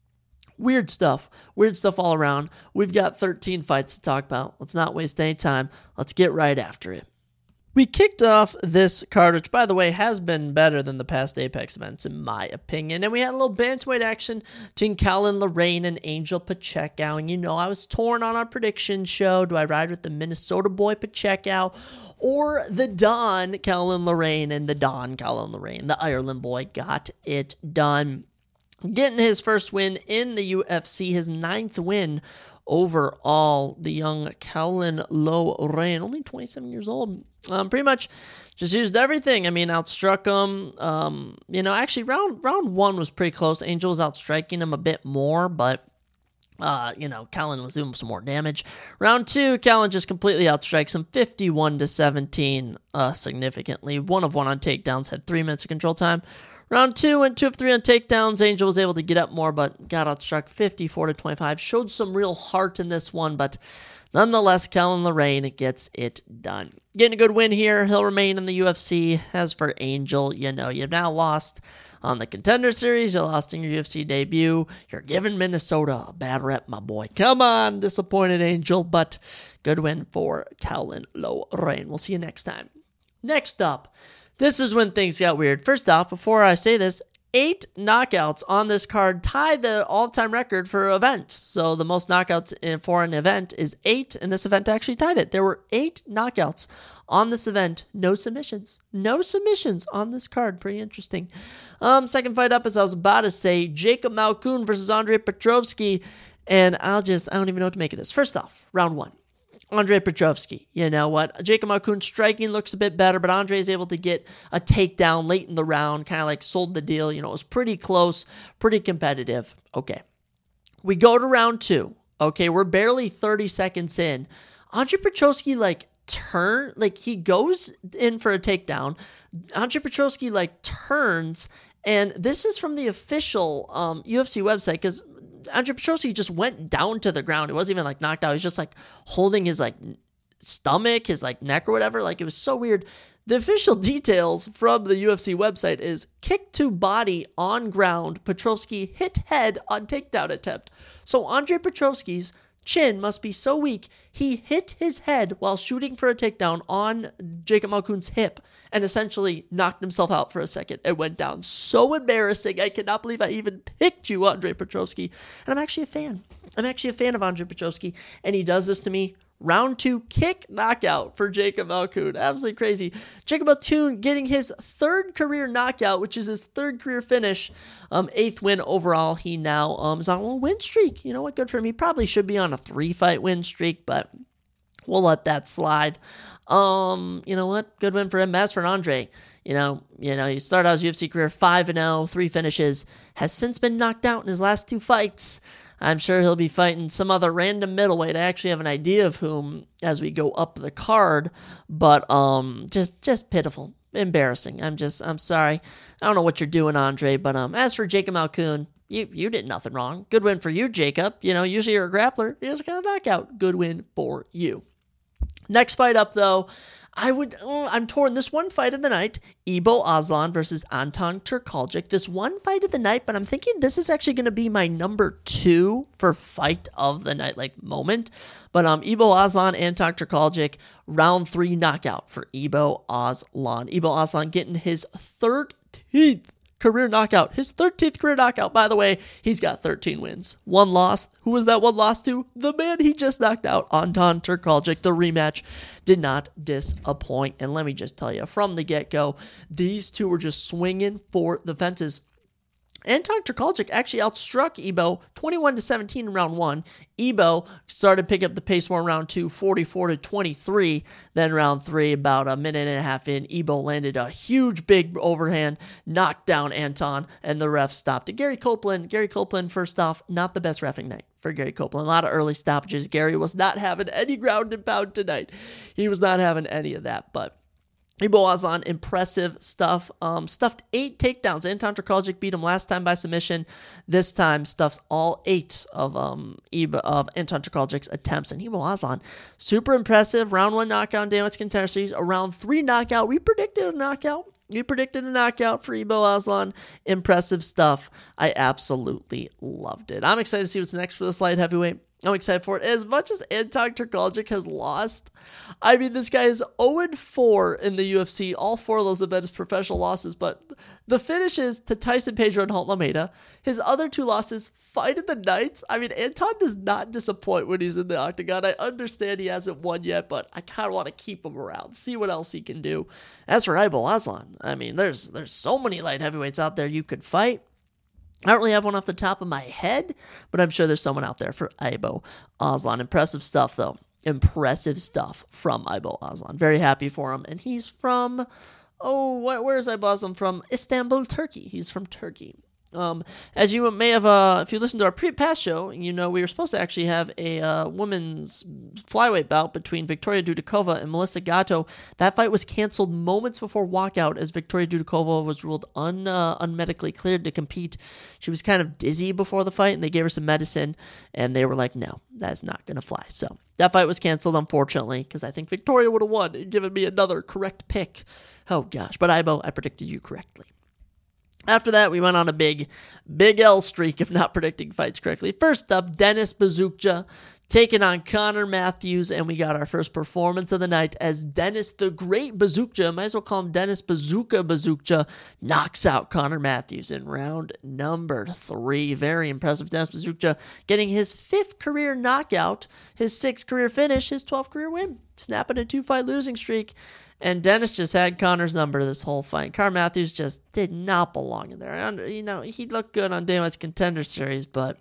Speaker 1: Weird stuff. Weird stuff all around. We've got thirteen fights to talk about. Let's not waste any time. Let's get right after it. We kicked off this card, which, by the way, has been better than the past Apex events, in my opinion. And we had a little bantamweight action between Callan Lorraine and Angel Pacheco. And, you know, I was torn on our prediction show. Do I ride with the Minnesota boy Pacheco or the Don Callan Lorraine? And the Don Callan Lorraine, the Ireland boy, got it done. Getting his first win in the U F C, his ninth win overall, the young Callan Lorraine, only twenty-seven years old. Um, pretty much just used everything. I mean, outstruck him. Um, you know, actually, round round one was pretty close. Angel was outstriking him a bit more, but uh, you know, Callan was doing some more damage. Round two, Callan just completely outstrikes him, fifty-one to seventeen, uh, significantly. One of one on takedowns, had three minutes of control time. Round two went two of three on takedowns. Angel was able to get up more, but got outstruck fifty-four to twenty-five. Showed some real heart in this one, but nonetheless, Callan Lorraine gets it done. Getting a good win here. He'll remain in the U F C. As for Angel, you know, you've now lost on the Contender Series. You lost in your U F C debut. You're giving Minnesota a bad rep, my boy. Come on, disappointed Angel, but good win for Callan Lorraine. We'll see you next time. Next up, this is when things got weird. First off, before I say this, eight knockouts on this card tied the all-time record for events. So the most knockouts in, for an event is eight, and this event actually tied it. There were eight knockouts on this event. No submissions. No submissions on this card. Pretty interesting. Um, second fight up, as I was about to say, Jacob Malkoun versus Andre Petrovsky, and I'll just, I don't even know what to make of this. First off, round one. Andre Petrovsky, you know what? Jacob Malkoun striking looks a bit better, but Andre is able to get a takedown late in the round, kind of like sold the deal. You know, it was pretty close, pretty competitive. Okay. We go to round two. Okay, we're barely thirty seconds in. Andre Petrovsky, like, turn, like, he goes in for a takedown. Andre Petrovsky, like, turns And this is from the official um, U F C website, because Andre Petroski just went down to the ground. It wasn't even like knocked out. He was just like holding his like stomach, his like neck or whatever. Like, it was so weird. The official details from the U F C website is kick to body on ground. Petroski hit head on takedown attempt. So Andre Petroski's chin must be so weak, he hit his head while shooting for a takedown on Jacob Malkoun's hip and essentially knocked himself out for a second. It went down. So embarrassing. I cannot believe I even picked you, Andre Petroski. And I'm actually a fan. I'm actually a fan of Andre Petroski, and he does this to me. Round two kick knockout for Jacob Malkoun. Absolutely crazy. Jacob Malkoun getting his third career knockout, which is his third career finish. Um, eighth win overall. He now um, is on a little win streak. You know what? Good for him. He probably should be on a three-fight win streak, but we'll let that slide. Um, you know what? Good win for him. As for Andre, you know, you know, he started out his U F C career five and oh, three finishes. Has since been knocked out in his last two fights. I'm sure he'll be fighting some other random middleweight. I actually have an idea of whom as we go up the card, but um, just just pitiful, embarrassing. I'm just, I'm sorry. I don't know what you're doing, Andre, but um, as for Jacob Malkoun, you you did nothing wrong. Good win for you, Jacob. You know, usually you're a grappler. You just got a knockout. Good win for you. Next fight up, though, I would, uh, I'm torn. This one fight of the night, Ibo Aslan versus Anton Turkaljic. This one fight of the night, but I'm thinking this is actually going to be my number two for fight of the night, like moment. But um, Ibo Aslan, Anton Turkaljic, round three knockout for Ibo Aslan. Ibo Aslan getting his thirteenth career knockout. His thirteenth career knockout, by the way. He's got thirteen wins. One loss. Who was that one loss to? The man he just knocked out, Anton Turkaljic. The rematch did not disappoint. And let me just tell you, from the get-go, these two were just swinging for the fences. Anton Turkaljic actually outstruck Ibo twenty-one to seventeen in round one. Ibo started picking up the pace more in round two, forty-four to twenty-three. Then round three, about a minute and a half in, Ibo landed a huge big overhand, knocked down Anton, and the ref stopped it. Gary Copeland, Gary Copeland, first off, not the best reffing night for Gary Copeland. A lot of early stoppages. Gary was not having any ground and pound tonight. He was not having any of that, but Ibo Aslan, impressive stuff. Um, stuffed eight takedowns. Anton Turkaljic beat him last time by submission. This time stuffs all eight of um Ibo, of Anton Turkaljic's attempts. And Ibo Aslan, super impressive. Round one knockout in Dana White's Contender Series. A round three knockout. We predicted a knockout. We predicted a knockout for Ibo Aslan. Impressive stuff. I absolutely loved it. I'm excited to see what's next for this light heavyweight. I'm excited for it. As much as Anton Turkaljic has lost, I mean, this guy is oh and four in the U F C. All four of those have been his professional losses, but the finishes to Tyson Pedro and Halton Almeida, his other two losses, fight of the nights. I mean, Anton does not disappoint when he's in the octagon. I understand he hasn't won yet, but I kind of want to keep him around, see what else he can do. As for Ibo Aslan, I mean, there's there's so many light heavyweights out there you could fight. I don't really have one off the top of my head, but I'm sure there's someone out there for Ibo Aslan. Impressive stuff, though. Impressive stuff from Ibo Aslan. Very happy for him. And he's from, oh, where is Ibo Aslan from? Istanbul, Turkey. He's from Turkey. Um, as you may have, uh, if you listened to our pre past show, you know we were supposed to actually have a uh, women's flyweight bout between Victoria Dudikova and Melissa Gatto. That fight was canceled moments before walkout as Victoria Dudikova was ruled un uh, unmedically cleared to compete. She was kind of dizzy before the fight, and they gave her some medicine, and they were like, "No, that's not gonna fly." So that fight was canceled, unfortunately, because I think Victoria would have won and given me another correct pick. Oh gosh, but Ibo, I predicted you correctly. After that, we went on a big, big L streak of not predicting fights correctly. First up, Denis Buzukja taking on Connor Matthews, and we got our first performance of the night as Denis the Great Buzukja, might as well call him Denis Bazooka Buzukja, knocks out Connor Matthews in round number three. Very impressive. Denis Buzukja getting his fifth career knockout, his sixth career finish, his twelfth career win, snapping a two-fight losing streak. And Dennis just had Connor's number this whole fight. Connor Matthews just did not belong in there. And, you know, he looked good on Dana White's Contender Series, but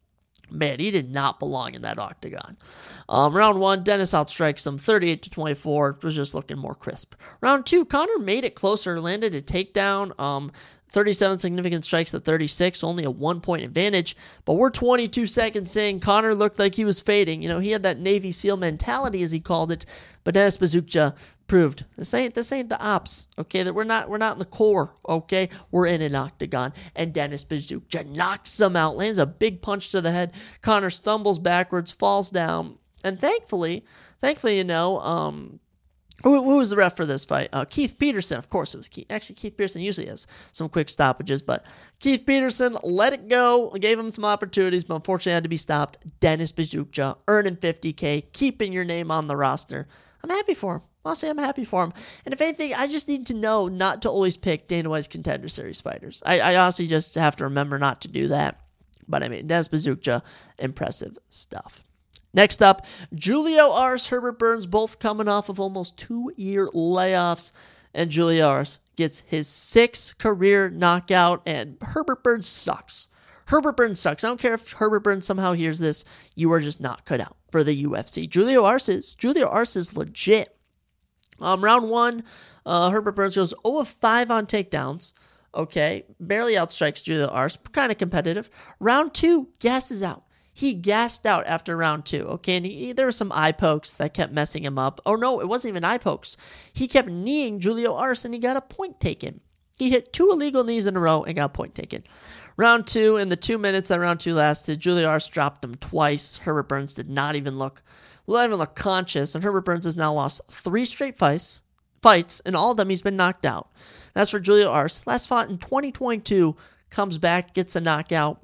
Speaker 1: man, he did not belong in that octagon. Um, round one, Dennis outstrikes him thirty-eight to twenty-four. It was just looking more crisp. Round two, Connor made it closer, landed a takedown. Um, thirty-seven significant strikes to thirty-six, only a one-point advantage. But we're twenty-two seconds in. Conor looked like he was fading. You know, he had that Navy SEAL mentality, as he called it. But Denis Buzukja proved this ain't this ain't the ops. Okay, that we're not we're not in the core. Okay, we're in an octagon, and Denis Buzukja knocks him out, lands a big punch to the head. Conor stumbles backwards, falls down, and thankfully, thankfully, you know, um. Who, who was the ref for this fight? Uh, Keith Peterson. Of course it was Keith. Actually, Keith Peterson usually has some quick stoppages, but Keith Peterson let it go, gave him some opportunities, but unfortunately had to be stopped. Denis Buzukja earning fifty K, keeping your name on the roster. I'm happy for him. Honestly, I'm happy for him. And if anything, I just need to know not to always pick Dana White's Contender Series fighters. I, I honestly just have to remember not to do that. But I mean, Denis Buzukja, impressive stuff. Next up, Julio Arce, Herbert Burns, both coming off of almost two-year layoffs. And Julio Arce gets his sixth career knockout, and Herbert Burns sucks. Herbert Burns sucks. I don't care if Herbert Burns somehow hears this. You are just not cut out for the U F C. Julio Arce is, Julio Arce is legit. Um, round one, uh, Herbert Burns goes zero of five on takedowns. Okay, barely outstrikes Julio Arce. Kind of competitive. Round two, gasses out. He gassed out after round two, okay? And he, there were some eye pokes that kept messing him up. Oh, no, it wasn't even eye pokes. He kept kneeing Julio Arce, and he got a point taken. He hit two illegal knees in a row and got a point taken. Round two, in the two minutes that round two lasted, Julio Arce dropped him twice. Herbert Burns did not even look, not even look conscious, and Herbert Burns has now lost three straight fights, fights, and all of them he's been knocked out. And as for Julio Arce, last fought in twenty twenty-two, comes back, gets a knockout.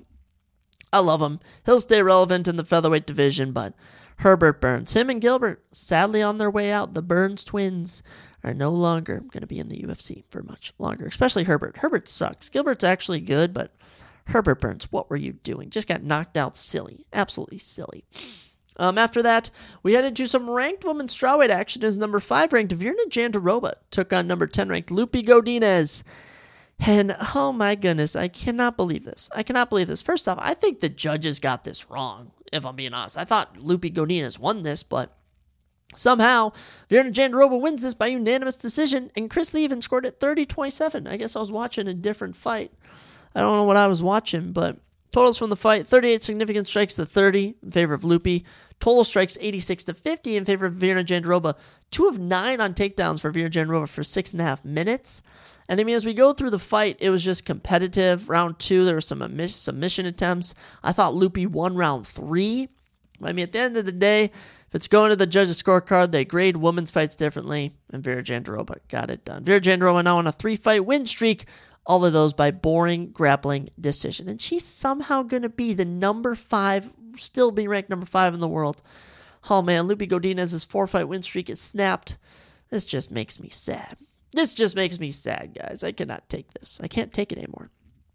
Speaker 1: I love him. He'll stay relevant in the featherweight division, but Herbert Burns, him and Gilbert, sadly on their way out. The Burns twins are no longer going to be in the U F C for much longer, especially Herbert. Herbert sucks. Gilbert's actually good, but Herbert Burns, what were you doing? Just got knocked out silly. Absolutely silly. Um, after that, we head into some ranked women's strawweight action as number five ranked Virna Jandiroba took on number ten ranked Lupi Godinez. And, oh my goodness, I cannot believe this. I cannot believe this. First off, I think the judges got this wrong, if I'm being honest. I thought Lupi Godinez won this, but somehow Virna Jandiroba wins this by unanimous decision, and Chris Lee even scored it thirty twenty-seven. I guess I was watching a different fight. I don't know what I was watching, but totals from the fight, thirty-eight significant strikes to thirty in favor of Lupi. Total strikes eighty-six to fifty in favor of Virna Jandiroba. Two of nine on takedowns for Virna Jandiroba for six and a half minutes. And I mean, as we go through the fight, it was just competitive. Round two, there were some submission attempts. I thought Lupi won round three. I mean, at the end of the day, if it's going to the judges' scorecard, they grade women's fights differently, and Virna Jandiroba got it done. Virna Jandiroba now on a three-fight win streak, all of those by boring grappling decision. And she's somehow going to be the number five, still being ranked number five in the world. Oh, man, Lupi Godinez's four-fight win streak is snapped. This just makes me sad. This just makes me sad, guys. I cannot take this. I can't take it anymore.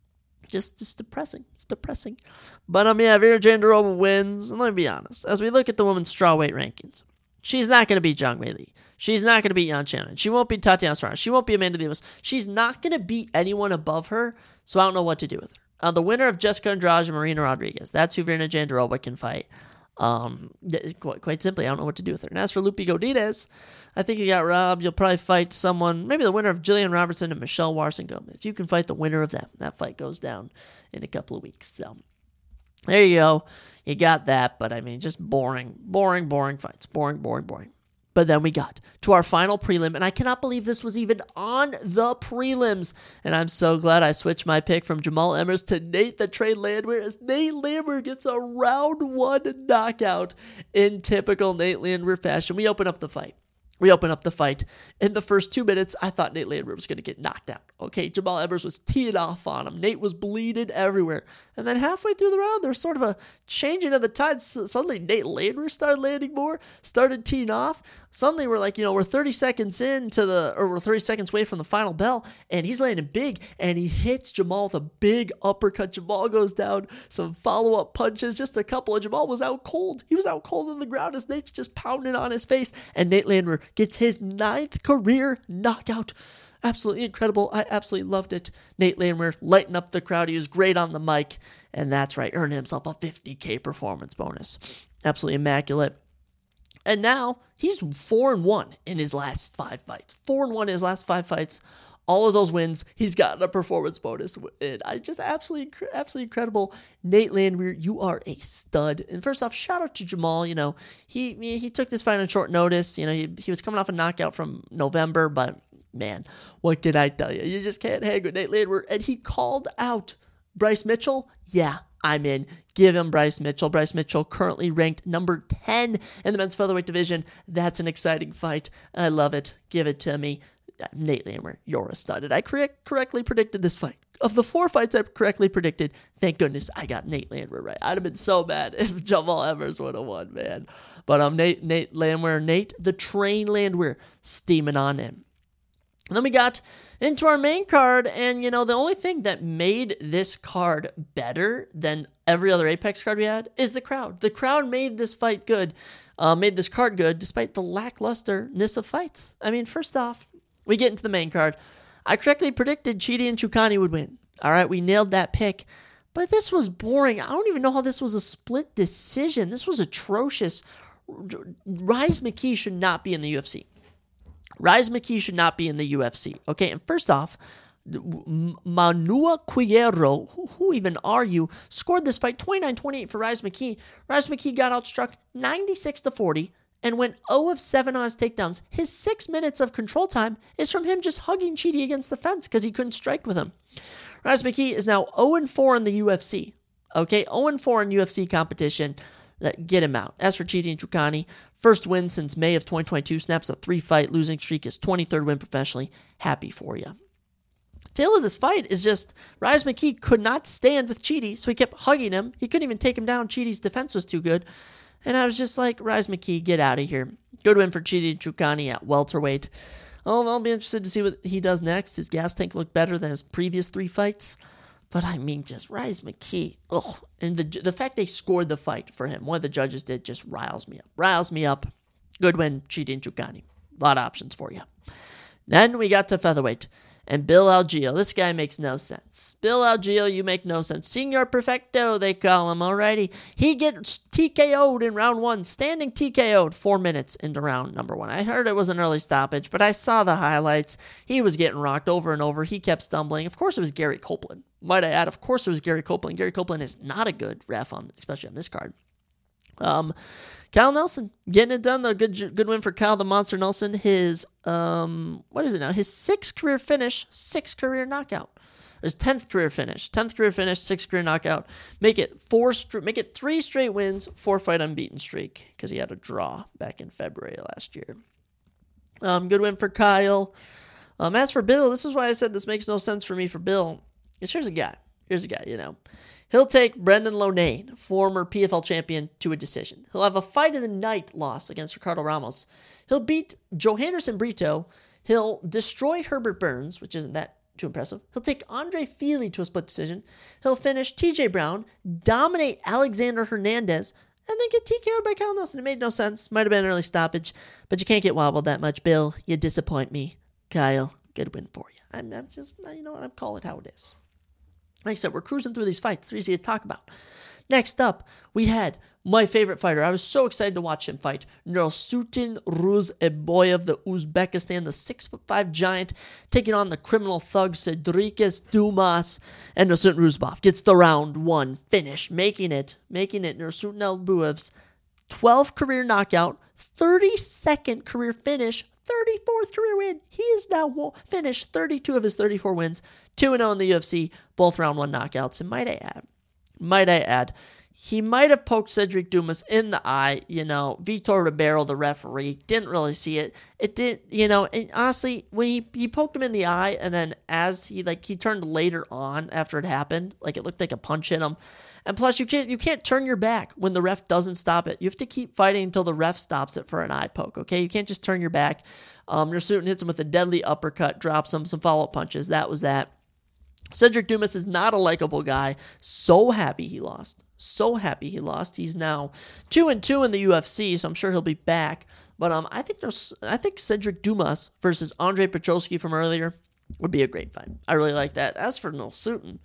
Speaker 1: Just, just depressing. It's depressing. But, um, yeah, Virna Jandiroba wins. And let me be honest. As we look at the women's strawweight rankings, she's not going to beat Zhang Weili. She's not going to beat Yan Xiaonan. She won't beat Tatiana Suarez. She won't beat Amanda Ribas. She's not going to beat anyone above her, so I don't know what to do with her. Uh, the winner of Jessica Andrade and Marina Rodriguez. That's who Virna Jandiroba can fight. Um, quite, quite simply, I don't know what to do with her. And as for Lupi Godinez, I think you got robbed. You'll probably fight someone, maybe the winner of Jillian Robertson and Michelle Warson Gomez. You can fight the winner of them. That fight goes down in a couple of weeks. So there you go. You got that. But I mean, just boring, boring, boring fights. Boring, boring, boring. But then we got to our final prelim, and I cannot believe this was even on the prelims. And I'm so glad I switched my pick from Jamal Emmers to Nate the Train Landwehr, as Nate Landwehr gets a round one knockout in typical Nate Landwehr fashion. We open up the fight. We open up the fight. In the first two minutes, I thought Nate Landwehr was going to get knocked out. Okay, Jamal Emmers was teeing off on him. Nate was bleeding everywhere. And then halfway through the round, there was sort of a changing of the tides. Suddenly, Nate Landwehr started landing more, started teeing off. Suddenly, we're like, you know, we're thirty seconds in to the, or we're thirty seconds away from the final bell, and he's landing big, and he hits Jamal with a big uppercut. Jamal goes down, some follow-up punches, just a couple, and Jamal was out cold. He was out cold on the ground as Nate's just pounding on his face, and Nate Landwehr gets his ninth career knockout. Absolutely incredible. I absolutely loved it. Nate Landwehr lighting up the crowd. He was great on the mic, and that's right, earning himself a fifty K performance bonus. Absolutely immaculate. And now he's four and one in his last five fights. Four and one in his last five fights. All of those wins, he's gotten a performance bonus. And I just absolutely, absolutely incredible. Nate Landwehr, you are a stud. And first off, shout out to Jamal. You know, he he took this fight on short notice. You know, he, he was coming off a knockout from November, but man, what can I tell you? You just can't hang with Nate Landwehr. And he called out Bryce Mitchell. Yeah, I'm in. Give him Bryce Mitchell. Bryce Mitchell currently ranked number ten in the men's featherweight division. That's an exciting fight. I love it. Give it to me. Nate Landwehr, you're a stud. I correct, correctly predicted this fight. Of the four fights I correctly predicted, thank goodness I got Nate Landwehr right. I'd have been so mad if Jamal Evers would have won, man. But um, Nate, Nate Landwehr, Nate the Train Landwehr, steaming on him. And then we got into our main card, and, you know, the only thing that made this card better than every other Apex card we had is the crowd. The crowd made this fight good, uh, made this card good, despite the lacklusterness of fights. I mean, first off, we get into the main card. I correctly predicted Chidi and Chukani would win. All right, we nailed that pick. But this was boring. I don't even know how this was a split decision. This was atrocious. Rise McKee should not be in the U F C. Rise McKee should not be in the U F C. Okay, and first off, Manua Cuero, who, who even are you, scored this fight twenty-nine twenty-eight for Rise McKee. Rise McKee got outstruck ninety-six to forty. And went zero of seven on his takedowns. His six minutes of control time is from him just hugging Chidi against the fence because he couldn't strike with him. Raz McKee is now zero and four in the U F C. Okay, zero and four in U F C competition. Get him out. As for Chidi and Chukani, first win since May of twenty twenty-two, snaps a three-fight losing streak, his twenty-third win professionally. Happy for you. Tale of this fight is just Raz McKee could not stand with Chidi, so he kept hugging him. He couldn't even take him down. Chidi's defense was too good. And I was just like, Rise McKee, get out of here. Good win for Chidi Chukani at welterweight. Oh, I'll be interested to see what he does next. His gas tank looked better than his previous three fights. But I mean, just Rise McKee. Ugh. And the the fact they scored the fight for him, one of the judges did, just riles me up. Riles me up. Good win, Chidi and Chukani. A lot of options for you. Then we got to featherweight. And Bill Algeo, this guy makes no sense. Bill Algeo, you make no sense. Senor Perfecto, they call him, alrighty. He gets T K O'd in round one, standing T K O'd four minutes into round number one. I heard it was an early stoppage, but I saw the highlights. He was getting rocked over and over. He kept stumbling. Of course it was Gary Copeland. Might I add, of course it was Gary Copeland. Gary Copeland is not a good ref, on, especially on this card. Um, Kyle Nelson getting it done though. Good, good win for Kyle the Monster Nelson. His um, what is it now? His sixth career finish, sixth career knockout. His tenth career finish, tenth career finish, sixth career knockout. Make it four, make it three straight wins, four fight unbeaten streak because he had a draw back in February last year. Um, good win for Kyle. Um, as for Bill, this is why I said this makes no sense for me for Bill. Because here's a guy. Here's a guy. You know. He'll take Brendan Lonane, former P F L champion, to a decision. He'll have a fight of the night loss against Ricardo Ramos. He'll beat Johanderson Brito. He'll destroy Herbert Burns, which isn't that too impressive. He'll take Andre Feely to a split decision. He'll finish T J Brown, dominate Alexander Hernandez, and then get T K O'd by Kyle Nelson. It made no sense. Might have been an early stoppage, but you can't get wobbled that much. Bill, you disappoint me. Kyle, good win for you. I'm, I'm just, you know what, I'm call it how it is. Like I said, we're cruising through these fights. They're easy to talk about. Next up, we had my favorite fighter. I was so excited to watch him fight. Nursultan Ruzeboyev, the Uzbekistan, the six foot five giant, taking on the criminal thug Cedriques Dumas. And Nursultan Ruzeboyev gets the round one finish, making it, making it Nursultan Elbouyev's twelfth career knockout, thirty-second career finish, thirty-fourth career win. He is now finished thirty-two of his thirty-four wins, two and oh in the U F C, both round one knockouts. And might I add, might I add, he might have poked Cedric Dumas in the eye. You know, Vitor Ribeiro, the referee, didn't really see it. It did, you know, and honestly, when he, he poked him in the eye, and then as he, like, he turned later on after it happened, like, it looked like a punch in him. And plus, you can't you can't turn your back when the ref doesn't stop it. You have to keep fighting until the ref stops it for an eye poke, okay? You can't just turn your back. Um, Nursultan hits him with a deadly uppercut, drops him, some follow-up punches. That was that. Cedric Dumas is not a likable guy. So happy he lost. So happy he lost. He's now two and two in the U F C, so I'm sure he'll be back. But um, I think there's, I think Cedric Dumas versus Andre Petroski from earlier would be a great fight. I really like that. As for Nursultan,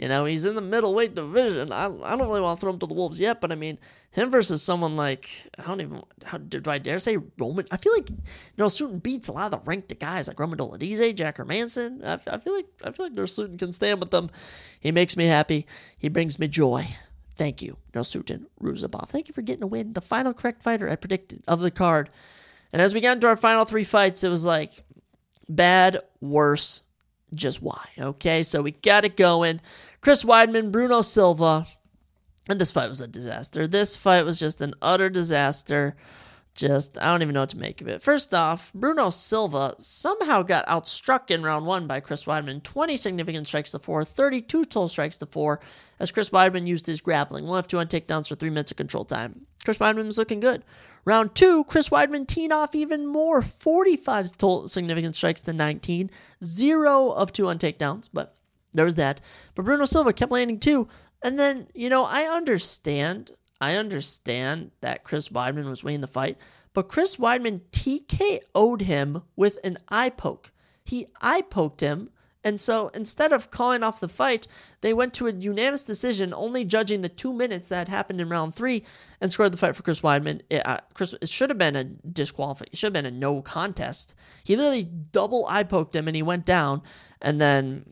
Speaker 1: You know, he's in the middleweight division. I I don't really want to throw him to the wolves yet, but I mean, him versus someone like, I don't even, how do I dare say Roman? I feel like, you know, Sutton beats a lot of the ranked guys like Roman Dolidze, Jack Hermanson. I, I feel like, I feel like Sutton can stand with them. He makes me happy. He brings me joy. Thank you, Nursultan Ruzabov. Thank you for getting a win. The final correct fighter I predicted of the card. And as we got into our final three fights, it was like bad, worse, just why. Okay, so we got it going. Chris Weidman, Bruno Silva. And this fight was a disaster. This fight was just an utter disaster. Just, I don't even know what to make of it. First off, Bruno Silva somehow got outstruck in round one by Chris Weidman. twenty significant strikes to four, thirty-two total strikes to four, as Chris Weidman used his grappling. one F two on takedowns for three minutes of control time. Chris Weidman was looking good. Round two, Chris Weidman teed off even more. forty-five total significant strikes to nineteen. Zero of two on takedowns, but there was that. But Bruno Silva kept landing two. And then, you know, I understand, I understand that Chris Weidman was winning the fight, but Chris Weidman T K O'd him with an eye poke. He eye poked him, and so instead of calling off the fight, they went to a unanimous decision, only judging the two minutes that happened in round three, and scored the fight for Chris Weidman. It, uh, Chris, it should have been a disqualification. It should have been a no contest. He literally double eye poked him, and he went down, and then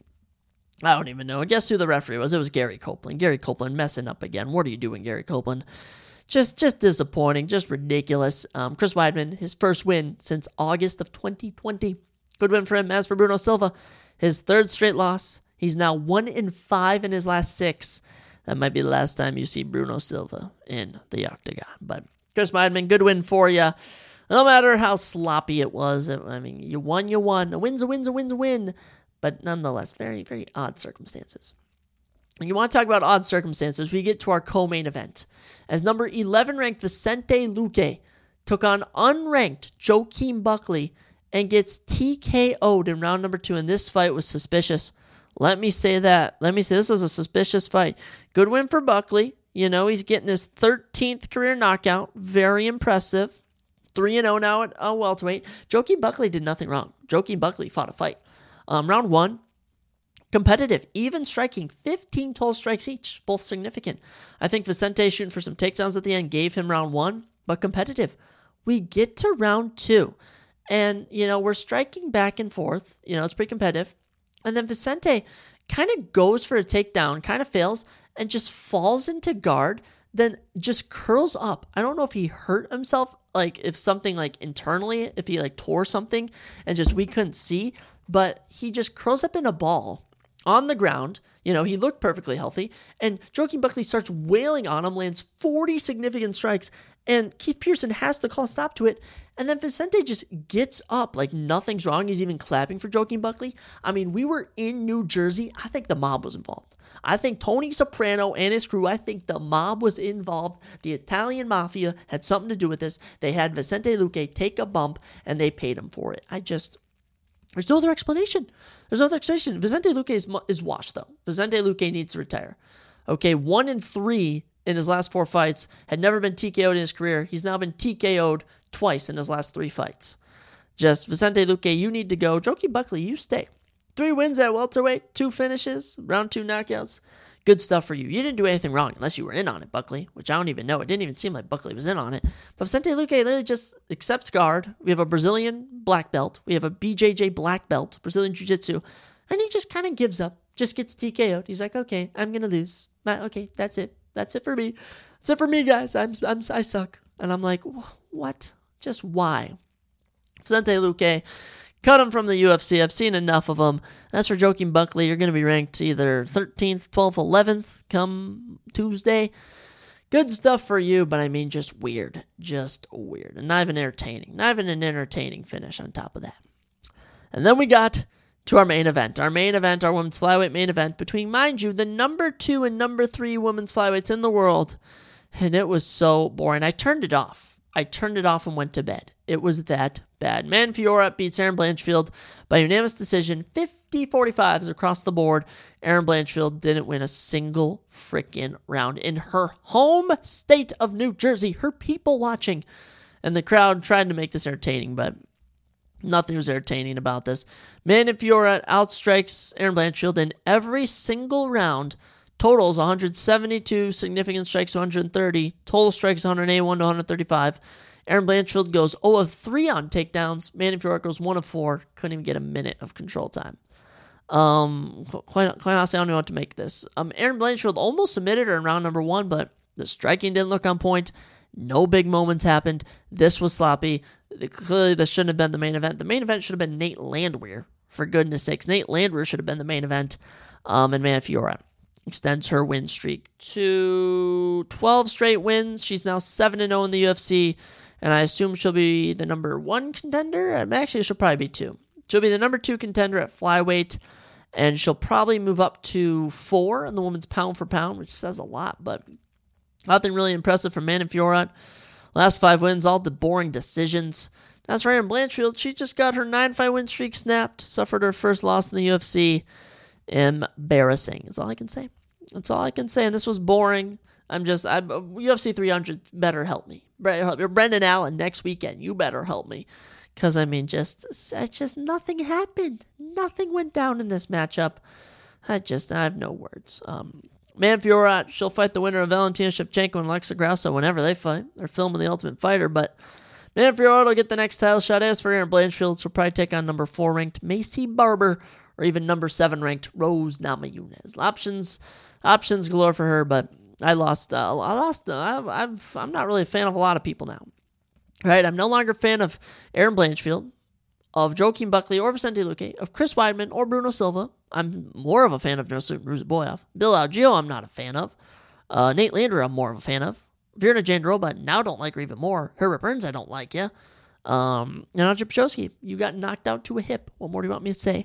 Speaker 1: I don't even know. Guess who the referee was? It was Gary Copeland. Gary Copeland messing up again. What are you doing, Gary Copeland? Just just disappointing. Just ridiculous. Um, Chris Weidman, his first win since August of twenty twenty. Good win for him. As for Bruno Silva, his third straight loss. He's now one in five in his last six. That might be the last time you see Bruno Silva in the octagon. But Chris Weidman, good win for you. No matter how sloppy it was. I mean, you won, you won. A win's a win's a win's a win. But nonetheless, very, very odd circumstances. And you want to talk about odd circumstances, we get to our co-main event. As number eleven ranked Vicente Luque took on unranked Joaquin Buckley and gets T K O'd in round number two. And this fight was suspicious. Let me say that. Let me say this was a suspicious fight. Good win for Buckley. You know, he's getting his thirteenth career knockout. Very impressive. three and oh now at uh, welterweight. Joaquin Buckley did nothing wrong. Joaquin Buckley fought a fight. Um, round one, competitive, even striking, fifteen total strikes each, both significant. I think Vicente shooting for some takedowns at the end gave him round one, but competitive. We get to round two, and, you know, we're striking back and forth. You know, it's pretty competitive. And then Vicente kind of goes for a takedown, kind of fails, and just falls into guard, then just curls up. I don't know if he hurt himself, like if something like internally, if he like tore something and just we couldn't see, but he just curls up in a ball on the ground. You know, he looked perfectly healthy, and Joaquin Buckley starts wailing on him, lands forty significant strikes, and Keith Pearson has to call a stop to it, and then Vicente just gets up like nothing's wrong. He's even clapping for Joaquin Buckley. I mean, we were in New Jersey. I think the mob was involved. I think Tony Soprano and his crew, I think the mob was involved. The Italian mafia had something to do with this. They had Vicente Luque take a bump, and they paid him for it. I just... There's no other explanation. There's no other explanation. Vicente Luque is, is washed, though. Vicente Luque needs to retire. Okay, one in three in his last four fights, had never been T K O'd in his career. He's now been T K O'd twice in his last three fights. Just, Vicente Luque, you need to go. Joaquin Buckley, you stay. Three wins at welterweight, two finishes, round two knockouts. Good stuff for you. You didn't do anything wrong unless you were in on it, Buckley, which I don't even know. It didn't even seem like Buckley was in on it. But Vicente Luque literally just accepts guard. We have a Brazilian black belt. We have a B J J black belt, Brazilian Jiu-Jitsu. And he just kind of gives up, just gets T K O'd. He's like, okay, I'm going to lose. Okay, that's it. That's it for me. That's it for me, guys. I'm, I'm, I suck. And I'm like, what? Just why? Vicente Luque, cut him from the U F C. I've seen enough of him. As for Joaquin Buckley, you're going to be ranked either thirteenth, twelfth, eleventh come Tuesday. Good stuff for you, but I mean, just weird. Just weird. And not even entertaining. Not even an entertaining finish on top of that. And then we got to our main event. Our main event, our women's flyweight main event between, mind you, the number two and number three women's flyweights in the world. And it was so boring. I turned it off. I turned it off and went to bed. It was that bad. Man Fiora beats Erin Blanchfield by unanimous decision, fifty forty-fives across the board. Erin Blanchfield didn't win a single freaking round in her home state of New Jersey. Her people watching. And the crowd tried to make this entertaining, but Nothing was entertaining about this. Manon Fiorot outstrikes Erin Blanchfield in every single round. Totals one hundred seventy-two, significant strikes one hundred thirty, total strikes one hundred eighty-one to one hundred thirty-five. Erin Blanchfield goes zero of three on takedowns. Manon Fiorot goes one of four. Couldn't even get a minute of control time. Um, quite, quite honestly, I don't know what to make of this. Um, Erin Blanchfield almost submitted her in round number one, but the striking didn't look on point. No big moments happened. This was sloppy. Clearly, this shouldn't have been the main event. The main event should have been Nate Landwehr, for goodness sakes. Nate Landwehr should have been the main event. Um, and Manon Fiorot extends her win streak to twelve straight wins. She's now seven and oh in the U F C, and I assume she'll be the number one contender. Actually, she'll probably be two. She'll be the number two contender at flyweight, and she'll probably move up to four in the women's pound for pound, which says a lot, but nothing really impressive from Manon Fiorot. Last five wins, all the boring decisions. As for Erin Blanchfield, she just got her nine-fight win streak snapped, suffered her first loss in the U F C. Embarrassing. That's all I can say. That's all I can say. And this was boring. I'm just, I'm, U F C three hundred better help me. Brendan Allen next weekend, you better help me. Because, I mean, just, just nothing happened. Nothing went down in this matchup. I just, I have no words. Um, Manon Fiorot, she'll fight the winner of Valentina Shevchenko and Alexa Grasso whenever they fight. They're filming The Ultimate Fighter, but Manon Fiorot will get the next title shot. As for Erin Blanchfield, she'll probably take on number four ranked Macy Barber, or even number seven ranked Rose Namajunas. Options, options galore for her, but I lost. Uh, I lost. Uh, I've, I'm not really a fan of a lot of people now. Right? I'm no longer a fan of Erin Blanchfield, of Joaquin Buckley or Vicente Luque, of Chris Weidman or Bruno Silva. I'm more of a fan of Nosut Ruziboyev. Bill Algeo, I'm not a fan of. Uh, Nate Landwehr, I'm more of a fan of. Virna Jandiroba, now don't like her even more. Herbert Burns, I don't like you. Um, and Andre Petroski, you got knocked out to a hip. What more do you want me to say?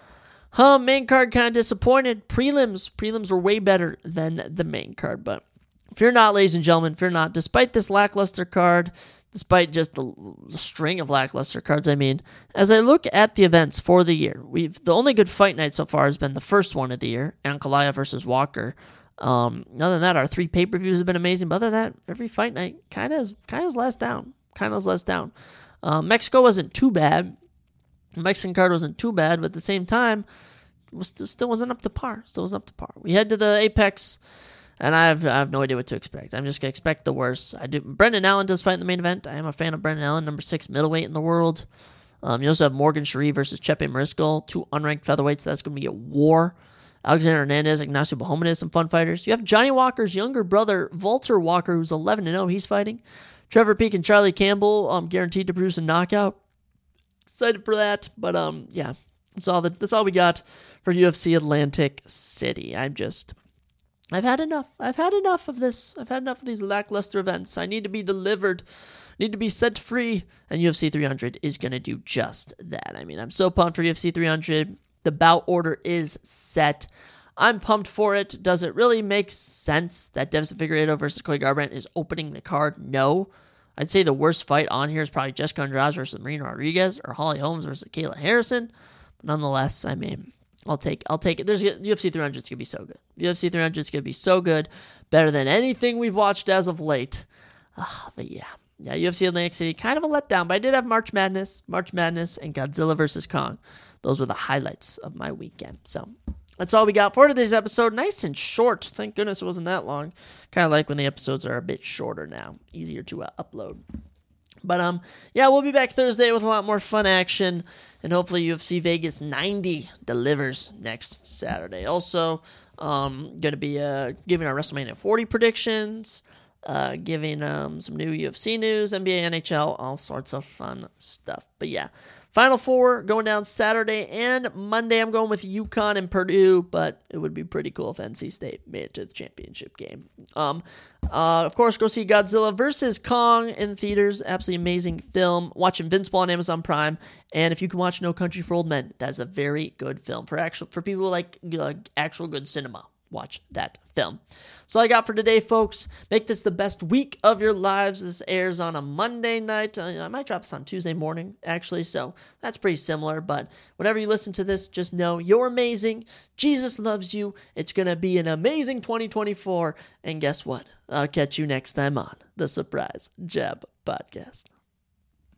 Speaker 1: Huh, main card kind of disappointed. Prelims, prelims were way better than the main card, but fear not, ladies and gentlemen, fear not. Despite this lackluster card, despite just the, the string of lackluster cards, I mean, as I look at the events for the year, we've the only good fight night so far has been the first one of the year, Ankalaev versus Walker. Um, other than that, our three pay-per-views have been amazing. But other than that, every fight night kind of kind of less down. Kind of less down. Uh, Mexico wasn't too bad. The Mexican card wasn't too bad, but at the same time, it was still, still wasn't up to par. Still wasn't up to par. We head to the Apex, and I have, I have no idea what to expect. I'm just going to expect the worst. I do. Brendan Allen does fight in the main event. I am a fan of Brendan Allen, number six middleweight in the world. Um, you also have Morgan Sheree versus Chepe Mariscal, two unranked featherweights. That's going to be a war. Alexander Hernandez, Ignacio Bahamondes, some fun fighters. You have Johnny Walker's younger brother, Walter Walker, who's eleven and oh. He's fighting. Trevor Peek and Charlie Campbell, um, guaranteed to produce a knockout. Excited for that, but um, yeah, that's all that. That's all we got for U F C Atlantic City. I'm just, I've had enough. I've had enough of this. I've had enough of these lackluster events. I need to be delivered. Need to be set free, and U F C three hundred is gonna do just that. I mean, I'm so pumped for U F C three hundred. The bout order is set. I'm pumped for it. Does it really make sense that Deiveson Figueiredo versus Cody Garbrandt is opening the card? No. I'd say the worst fight on here is probably Jessica Andrade versus Marina Rodriguez or Holly Holmes versus Kayla Harrison. But nonetheless, I mean, I'll take I'll take it. There's U F C three hundred is gonna be so good. U F C three hundred is gonna be so good, better than anything we've watched as of late. Uh, but yeah, yeah, U F C Atlantic City, kind of a letdown. But I did have March Madness, March Madness, and Godzilla versus Kong. Those were the highlights of my weekend. So that's all we got for today's episode. Nice and short. Thank goodness it wasn't that long. Kind of like when the episodes are a bit shorter now. Easier to uh, upload. But um, yeah, we'll be back Thursday with a lot more fun action. And hopefully U F C Vegas ninety delivers next Saturday. Also, um, going to be uh, giving our WrestleMania forty predictions. Uh, giving um, some new U F C news, N B A, N H L, all sorts of fun stuff. But yeah, Final Four going down Saturday and Monday. I'm going with UConn and Purdue, but it would be pretty cool if N C State made it to the championship game. Um, uh, of course, go see Godzilla versus Kong in theaters. Absolutely amazing film. Watch Invincible on Amazon Prime, and if you can watch No Country for Old Men, that's a very good film for actual for people who like uh, actual good cinema. Watch that film. So all I got for today, folks. Make this the best week of your lives. This airs on a Monday night. Uh, I might drop this on Tuesday morning, actually, so that's pretty similar. But whenever you listen to this, just know you're amazing. Jesus loves you. It's going to be an amazing twenty twenty-four. And guess what? I'll catch you next time on the Surprise Jab Podcast.